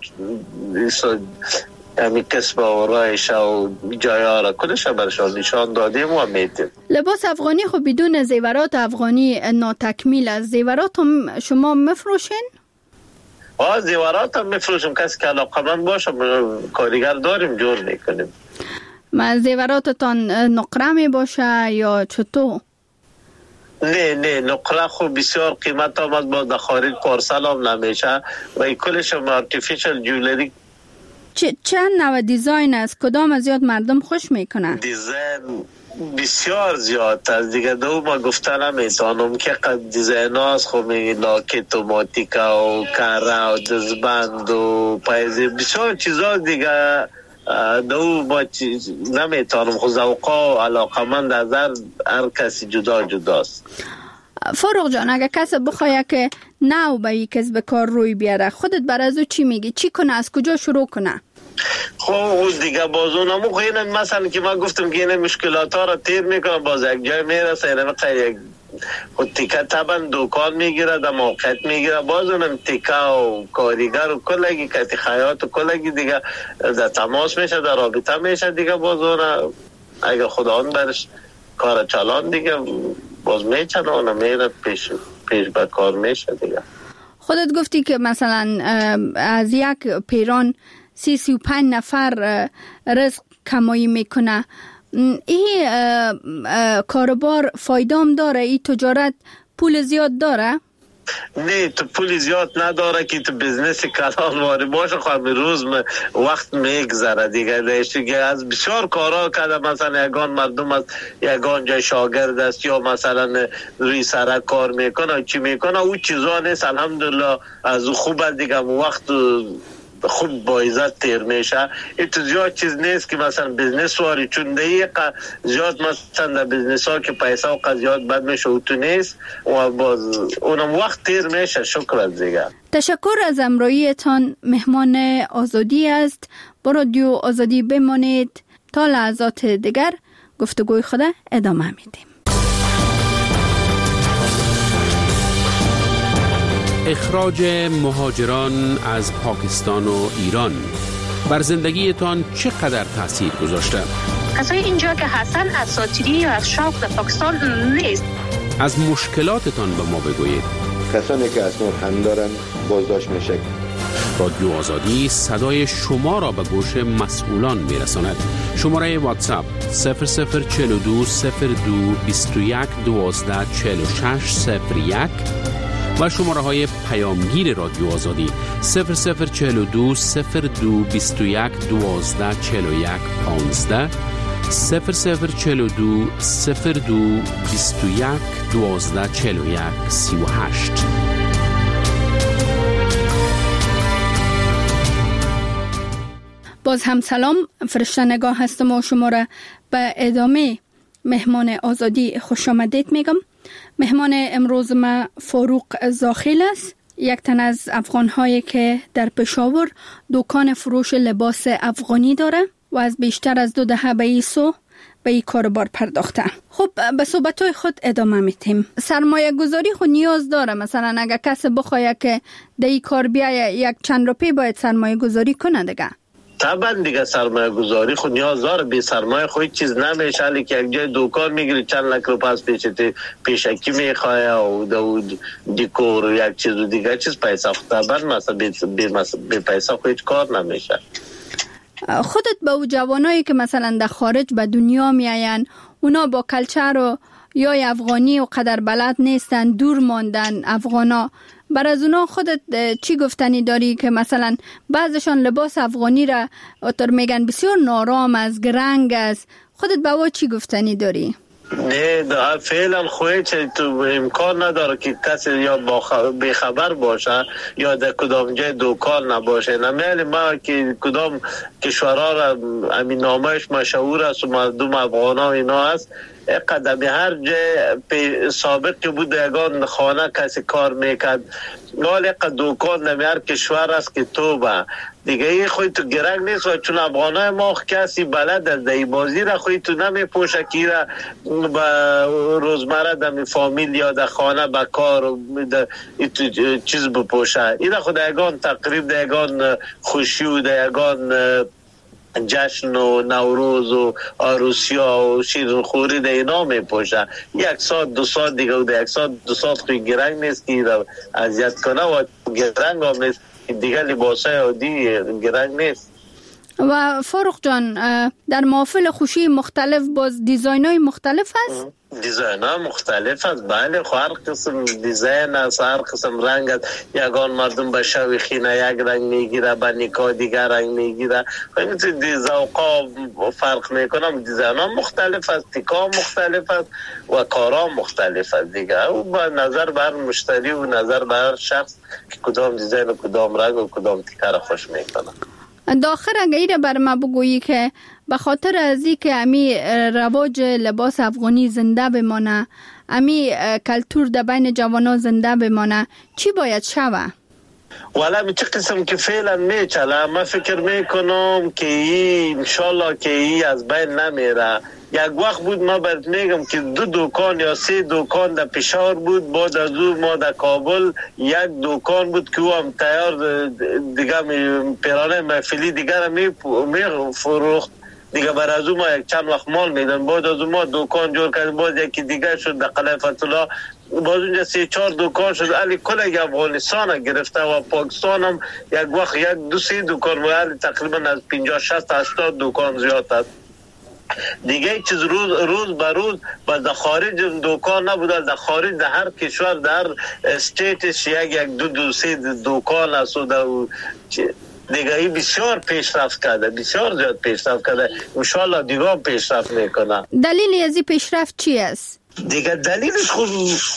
همین کسب و رایش و جایه را کلش برشان نشان دادیم و میتیم. لباس افغانی خب بدون زیورات افغانی ناتکمیل است. زیورات هم شما مفروشین؟ زیورات هم میفروشیم، کسی که علاقه من باشه کارگر داریم جور میکنیم. زیوراتتان نقره می باشه یا چطور؟ نه نقره خوب بسیار قیمت آمد، با خارج پارسل هم نمیشه و کلش هم آرتیفیشل جولری. چند نوع دیزاین است؟ کدام از زیاد مردم خوش میکنن؟ دیزاین بسیار زیاد است دیگه، دو ما گفتن نمیتونم که قد دیزاین هاست. خب میگی لاکت و ماتیکا و کره و دزبند و پایزی بسیار چیزا دیگه، دو ما نمیتونم. خود ذوقا و علاقه من در هر کسی جداست. فاروق جان، اگه کسی بخواه که نو به یک کسب کار روی بیاره، خودت بر از او چی میگی؟ چی کنه؟ از کجا شروع کنه؟ خب دیگه بازو نمو خیلی مثلا که من گفتم که این مشکلات ها را تیر میکنم، باز یک جای میرسه یک خود تیکه طبعا دکان میگیره، در موقعیت میگیره، باز اونم تیکه و کاریگر و کلگی کتی خیاط و کلگی دیگه در تماس میشه، در رابطه میشه دیگه. باز اون اگه خدا اون برش کار چلان دیگه باز میچنه، اون میره پیش به کار میشه دیگه. خودت گفتی که مثلا از یک پیران 35 نفر رزق کمایی میکنه. این کاروبار فایدام داره؟ این تجارت پول زیاد داره؟ نه تو پول زیاد نداره که تو بزنس کلان واری باشه. خواهد روز وقت میگذره دیگه. از بسیار کارا کرده، مثلا یگان مردم از یگان جای شاگرد است یا مثلا روی سرک کار میکنه چی میکنه، او چیزا نیست. الحمدلله از خوب دیگه وقت خوب با عزت تیر میشه. این تو زیاد چیز نیست که مثلا بزنس واری، چون دیگه زیاد مثلا در بزنس ها که پیسه و قضیات بد میشه و تو نیست و باز اونم وقت تیر میشه. شکر دیگه. تشکر از امرویتان. مهمان آزادی است. با رادیو آزادی بمانید تا لحظات دیگر گفتگوی خود ادامه میدیم. اخراج مهاجران از پاکستان و ایران بر زندگیتان چقدر تاثیر گذاشته؟ کسایی اینجا که هستن اساطیری یا از شوق در پاکستان نیست. از مشکلاتتان به ما بگویید. کسانی که اسناد هم دارن بازداشت میشه. رادیو آزادی صدای شما را به گوش مسئولان میرساند. شماره واتساپ 0042 02 21 12 46 01 و شماره های پیامگیر رادیو آزادی 0042 02 21 12 41 15 0042 02 21 12 41 38. باز هم سلام، فرشته نگاه هستم و شما را به ادامه مهمان آزادی خوش آمدید میگم. مهمان امروز ما فاروق زاخیل است، یک تن از افغان‌هایی که در پشاور دکان فروش لباس افغانی داره و از بیشتر از 2 دهه به این کاربار پرداخته. خب به صحبت‌های خود ادامه میتیم. سرمایه گذاری خود نیاز داره؟ مثلا اگر کسی بخواد که در این کار بیایه یک چند روپی باید سرمایه گذاری کنه دیگه؟ طبعا دیگه سرمایه گذاری خود نیاز داره. بی سرمایه خود چیز نمیشه. علی که یک جای دکان میگیری چند لک رو پس پیشکی میخواه و دیکور یک چیز و دیگه چیز پیسه خود طبعا مثلا بی پیسه خود کار نمیشه. خودت با او جوانایی که مثلا در خارج به دنیا میاین، اونا با کلچر و یا افغانی و قدر بلد نیستن، دور ماندن افغانا، بر از اونا خودت چی گفتنی داری که مثلا بعضشان لباس افغانی را اتر میگن بسیار نارام است، گرنگ است، خودت با او چی گفتنی داری؟ نه فعلا خواهی تو امکان نداره که کسی یا بیخبر باشه یا در کدام جای دوکان نباشه. نمیلی ما که کدام کشورها را امین نامهش مشهور است و مردم افغان ها اینا است، قدمی هر جای سابق که بود یگان خانه کسی کار میکرد ولی دوکان نمی هر کشور است که تو با دیگه ای خوی تو گرنگ نیست و چون افغانای ما کسی بلد از دی بازی را خوی تو نمی پوشه که را با روزمره در فامیل یا در خانه با کار چیز بپوشه. این را خود یگان تقریب در یگان خوشی و در یگان جشن و نوروز و عروسیا و شیرینخوری در اینا می پوشه. 1 ساعت 2 ساعت دیگه و در 1 ساعت 2 ساعت خوی گرنگ نیست که را اذیت کنه و گرنگ هم نیست دیگه لباسای عادی گرنگ نیست. و فاروق جان در محافل خوشی مختلف باز دیزاین های مختلف هست؟ دیزاین ها مختلف هست بله، هر قسم دیزاین هست، هر قسم رنگ هست. یگان مردم به شوی خینه یک رنگ میگیره، به نکاح دیگر رنگ میگیره، خیلی ذوقا فرق میکنم. دیزاین ها مختلف هست، تیکا مختلف هست و کارا مختلف هست دیگه. و با نظر بر مشتری و نظر بر شخص که کدام دیزاین و کدام رنگ و کدام تیکا را خوش میکنه. داخل اگه ایره بر ما بگویی که به خاطر از این که امی رواج لباس افغانی زنده بمانه، امی کلتور در بین جوانا زنده بمانه، چی باید شوه؟ والا می چه قسم که فعلا میچله، من فکر میکنم که این انشالله که این از بین نمیره. یک وقت بود ما برد میگم که 2 دوکان یا 3 دوکان در پشاور بود، بعد از او ما در کابل 1 دوکان بود که او هم تیار دیگه پیرانه محفلی دیگر می فروخت دیگه. بر از او ما یک چند وقت مال میدن، بعد از او ما دوکان جور کردیم، بعد یکی دیگه شد در قلعه فتح‌الله، باز اونجا 3-4 دوکان شد. علی کل افغانستان گرفته و پاکستان هم یک وقت 1-2-3 دوکان و تقریبا از 50-60-80 دوکان زیاد هست دیگه. چیز روز به روز در خارج دوکان نبوده، در خارج در هر کشور در هر استیتش 1-2-3 دوکان است و دیگه ای بسیار پیشرفت کرده، بسیار زیاد پیشرفت کرده. انشالله دیگه هم پیشرفت میکنه. دلیل از این پیشرفت چی است؟ دیگه دلیلش خود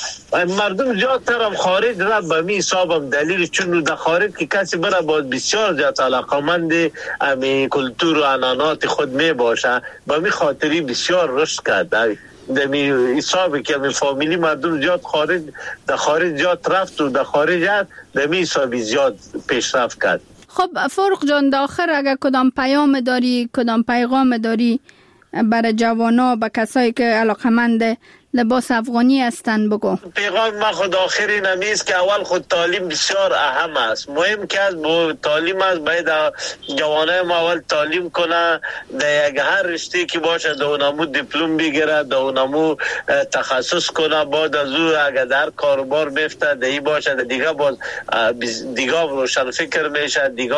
مردم زیادتر هم خارج را به می حسابم دلیلش، چون در خارج که کسی بره باید بسیار زیاد علاقمند امی کلتور و عنعنات خود می باشه، به می خاطری بسیار رشد کرده. در می حسابی که می فامیلی مردم زیاد در خارج زیاد رفت و در خارج هست، در می حسابی زیاد پیشرفت کرد. خب فاروق جان، در آخر اگر کدام پیام داری، کدام پیغام داری برای جوانا، با کسایی که علاقمند لباس افغانی هستن بگو. پیغام من خود آخری نمیست که اول خود تعلیم بسیار اهم است. مهم که از تعلیم است، باید جوانای ما اول تعلیم کنه، در یک هر رشته که باشه در اونمو دیپلم بگیره، در اونمو تخصص کنه، بعد از او اگر در کاروبار بیفته دهی باشه دیگه باز دیگه روشن فکر میشه، دیگه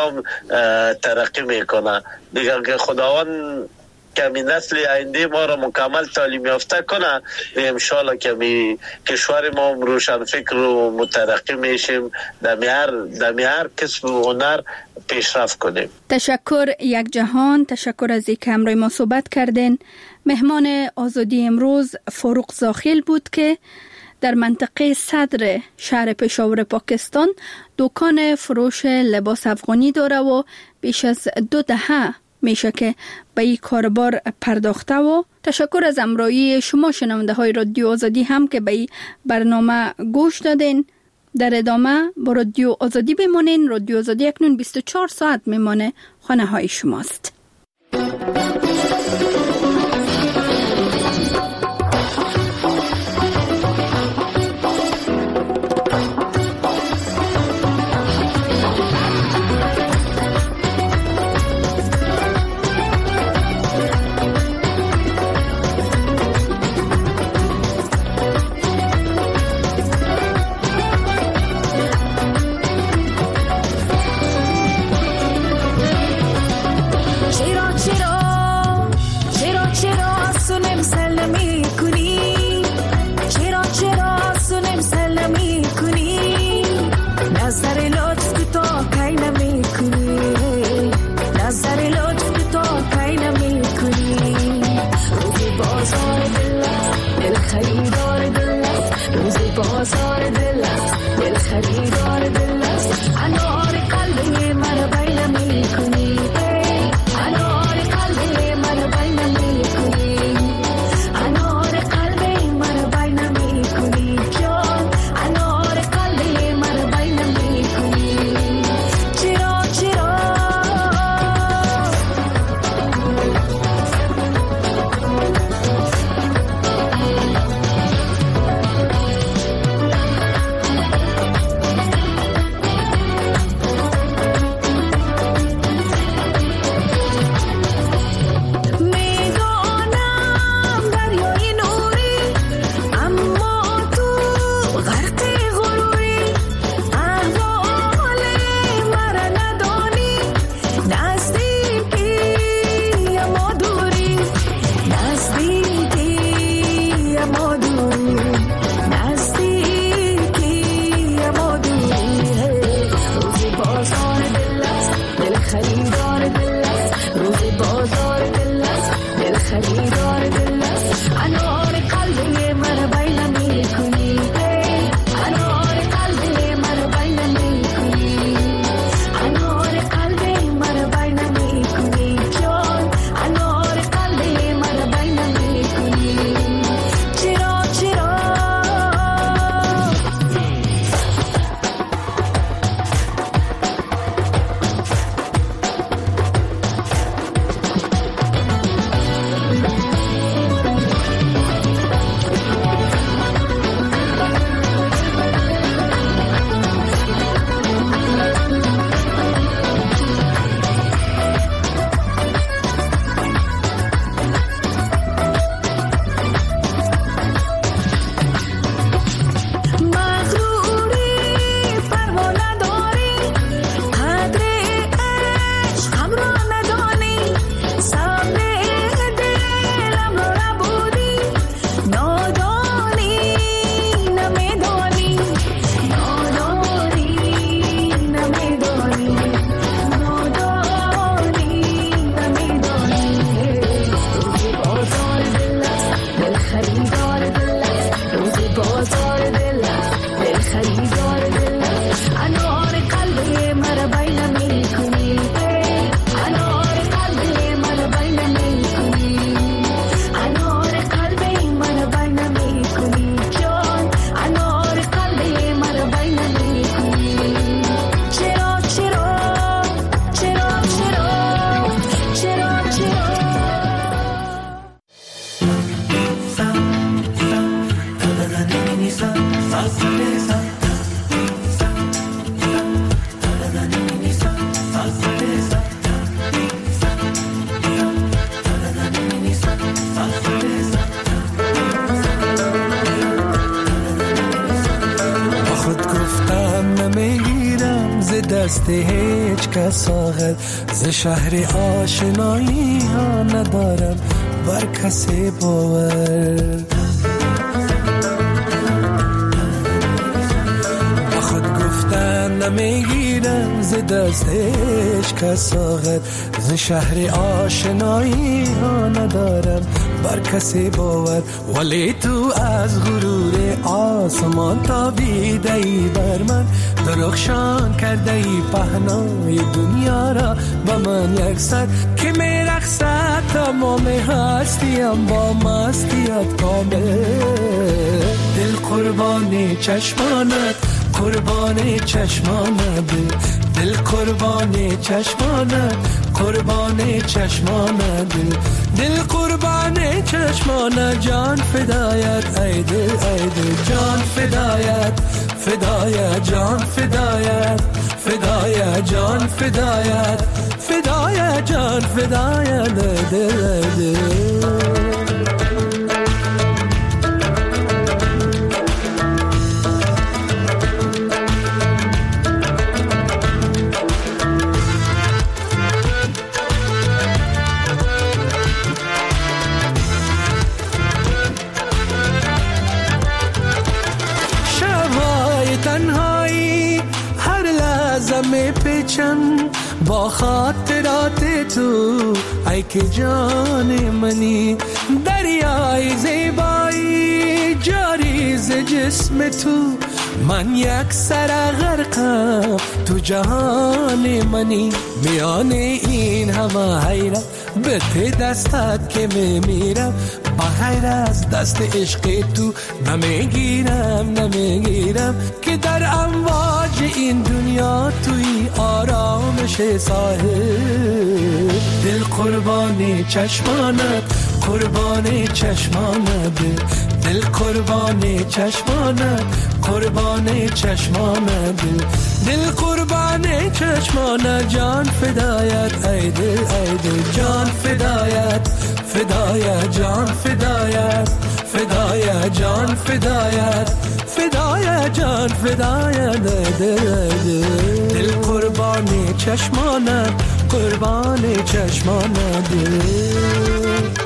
ترقی میکنه دیگه. که خداوند کمی نسل آینده ما را مکمل تعلیم یافته کنه، انشالله کمی کشور ما روشن فکر و مترقی میشیم، در هر کسب و هنر پیشرفت کنیم. تشکر یک جهان، تشکر از اینکه همراه ما صحبت کردین. مهمان آزادی امروز فاروق زاخیل بود که در منطقه صدر شهر پشاور پاکستان دکان فروش لباس افغانی داره و بیش از 2 دهه میشه که به این کاربار پرداخته. و تشکر از همراهی شما شنونده های رادیو آزادی هم که به این برنامه گوش دادین. در ادامه با رادیو آزادی بمانین. رادیو آزادی اکنون 24 ساعت میمانه خانه های شماست. خریدار دل است انار قلب من بین میکنی انار قلب من بین میکنی انار قلب من بین میکنی جان انار قلب من بین میکنی چرا دست هیچ کس آخر ز شهر آشنایی ها ندارم بر کسی باور با خود گفتن نمیگیرم ز دست هیچ کس آخر ز شهر آشنایی ها ندارم بر کسی باور ولی تو از غرور آسمان تابیده ای بر من درخشان کرده ای پهنای دنیا را با من یکسر که میرقصد تمام هستیم با مستیت کامل دل قربان چشمانت قربان چشمانت دل قربان چشمانت قربان چشمانت دل قربان چشمانت جان فدایت ای دل جان فدایت فدایت جان فدایت فدایت جان فدایت فدایت جان فدایت دل با خاطرات تو ای که جان منی دریای زیبایی جاری ز جسم تو من یک سر غرقم تو جهان منی، میان این همه حیرت به ته دستت که میمیرم، بغیر از دست عشق تو نمیگیرم که در امواج این دنیا توی آرامش ساحل. دل قربان چشمانت، قربان چشمانت، دل قربان چشمانت، قربان چشمانت، دل قربان چشمانت، جان فدایت ای دل ای دل، جان فدایت فدایت، جان فدایت فدایت، جان فدایت فدایت، جان فدایت دل قربان چشمانت، قربان چشمانت.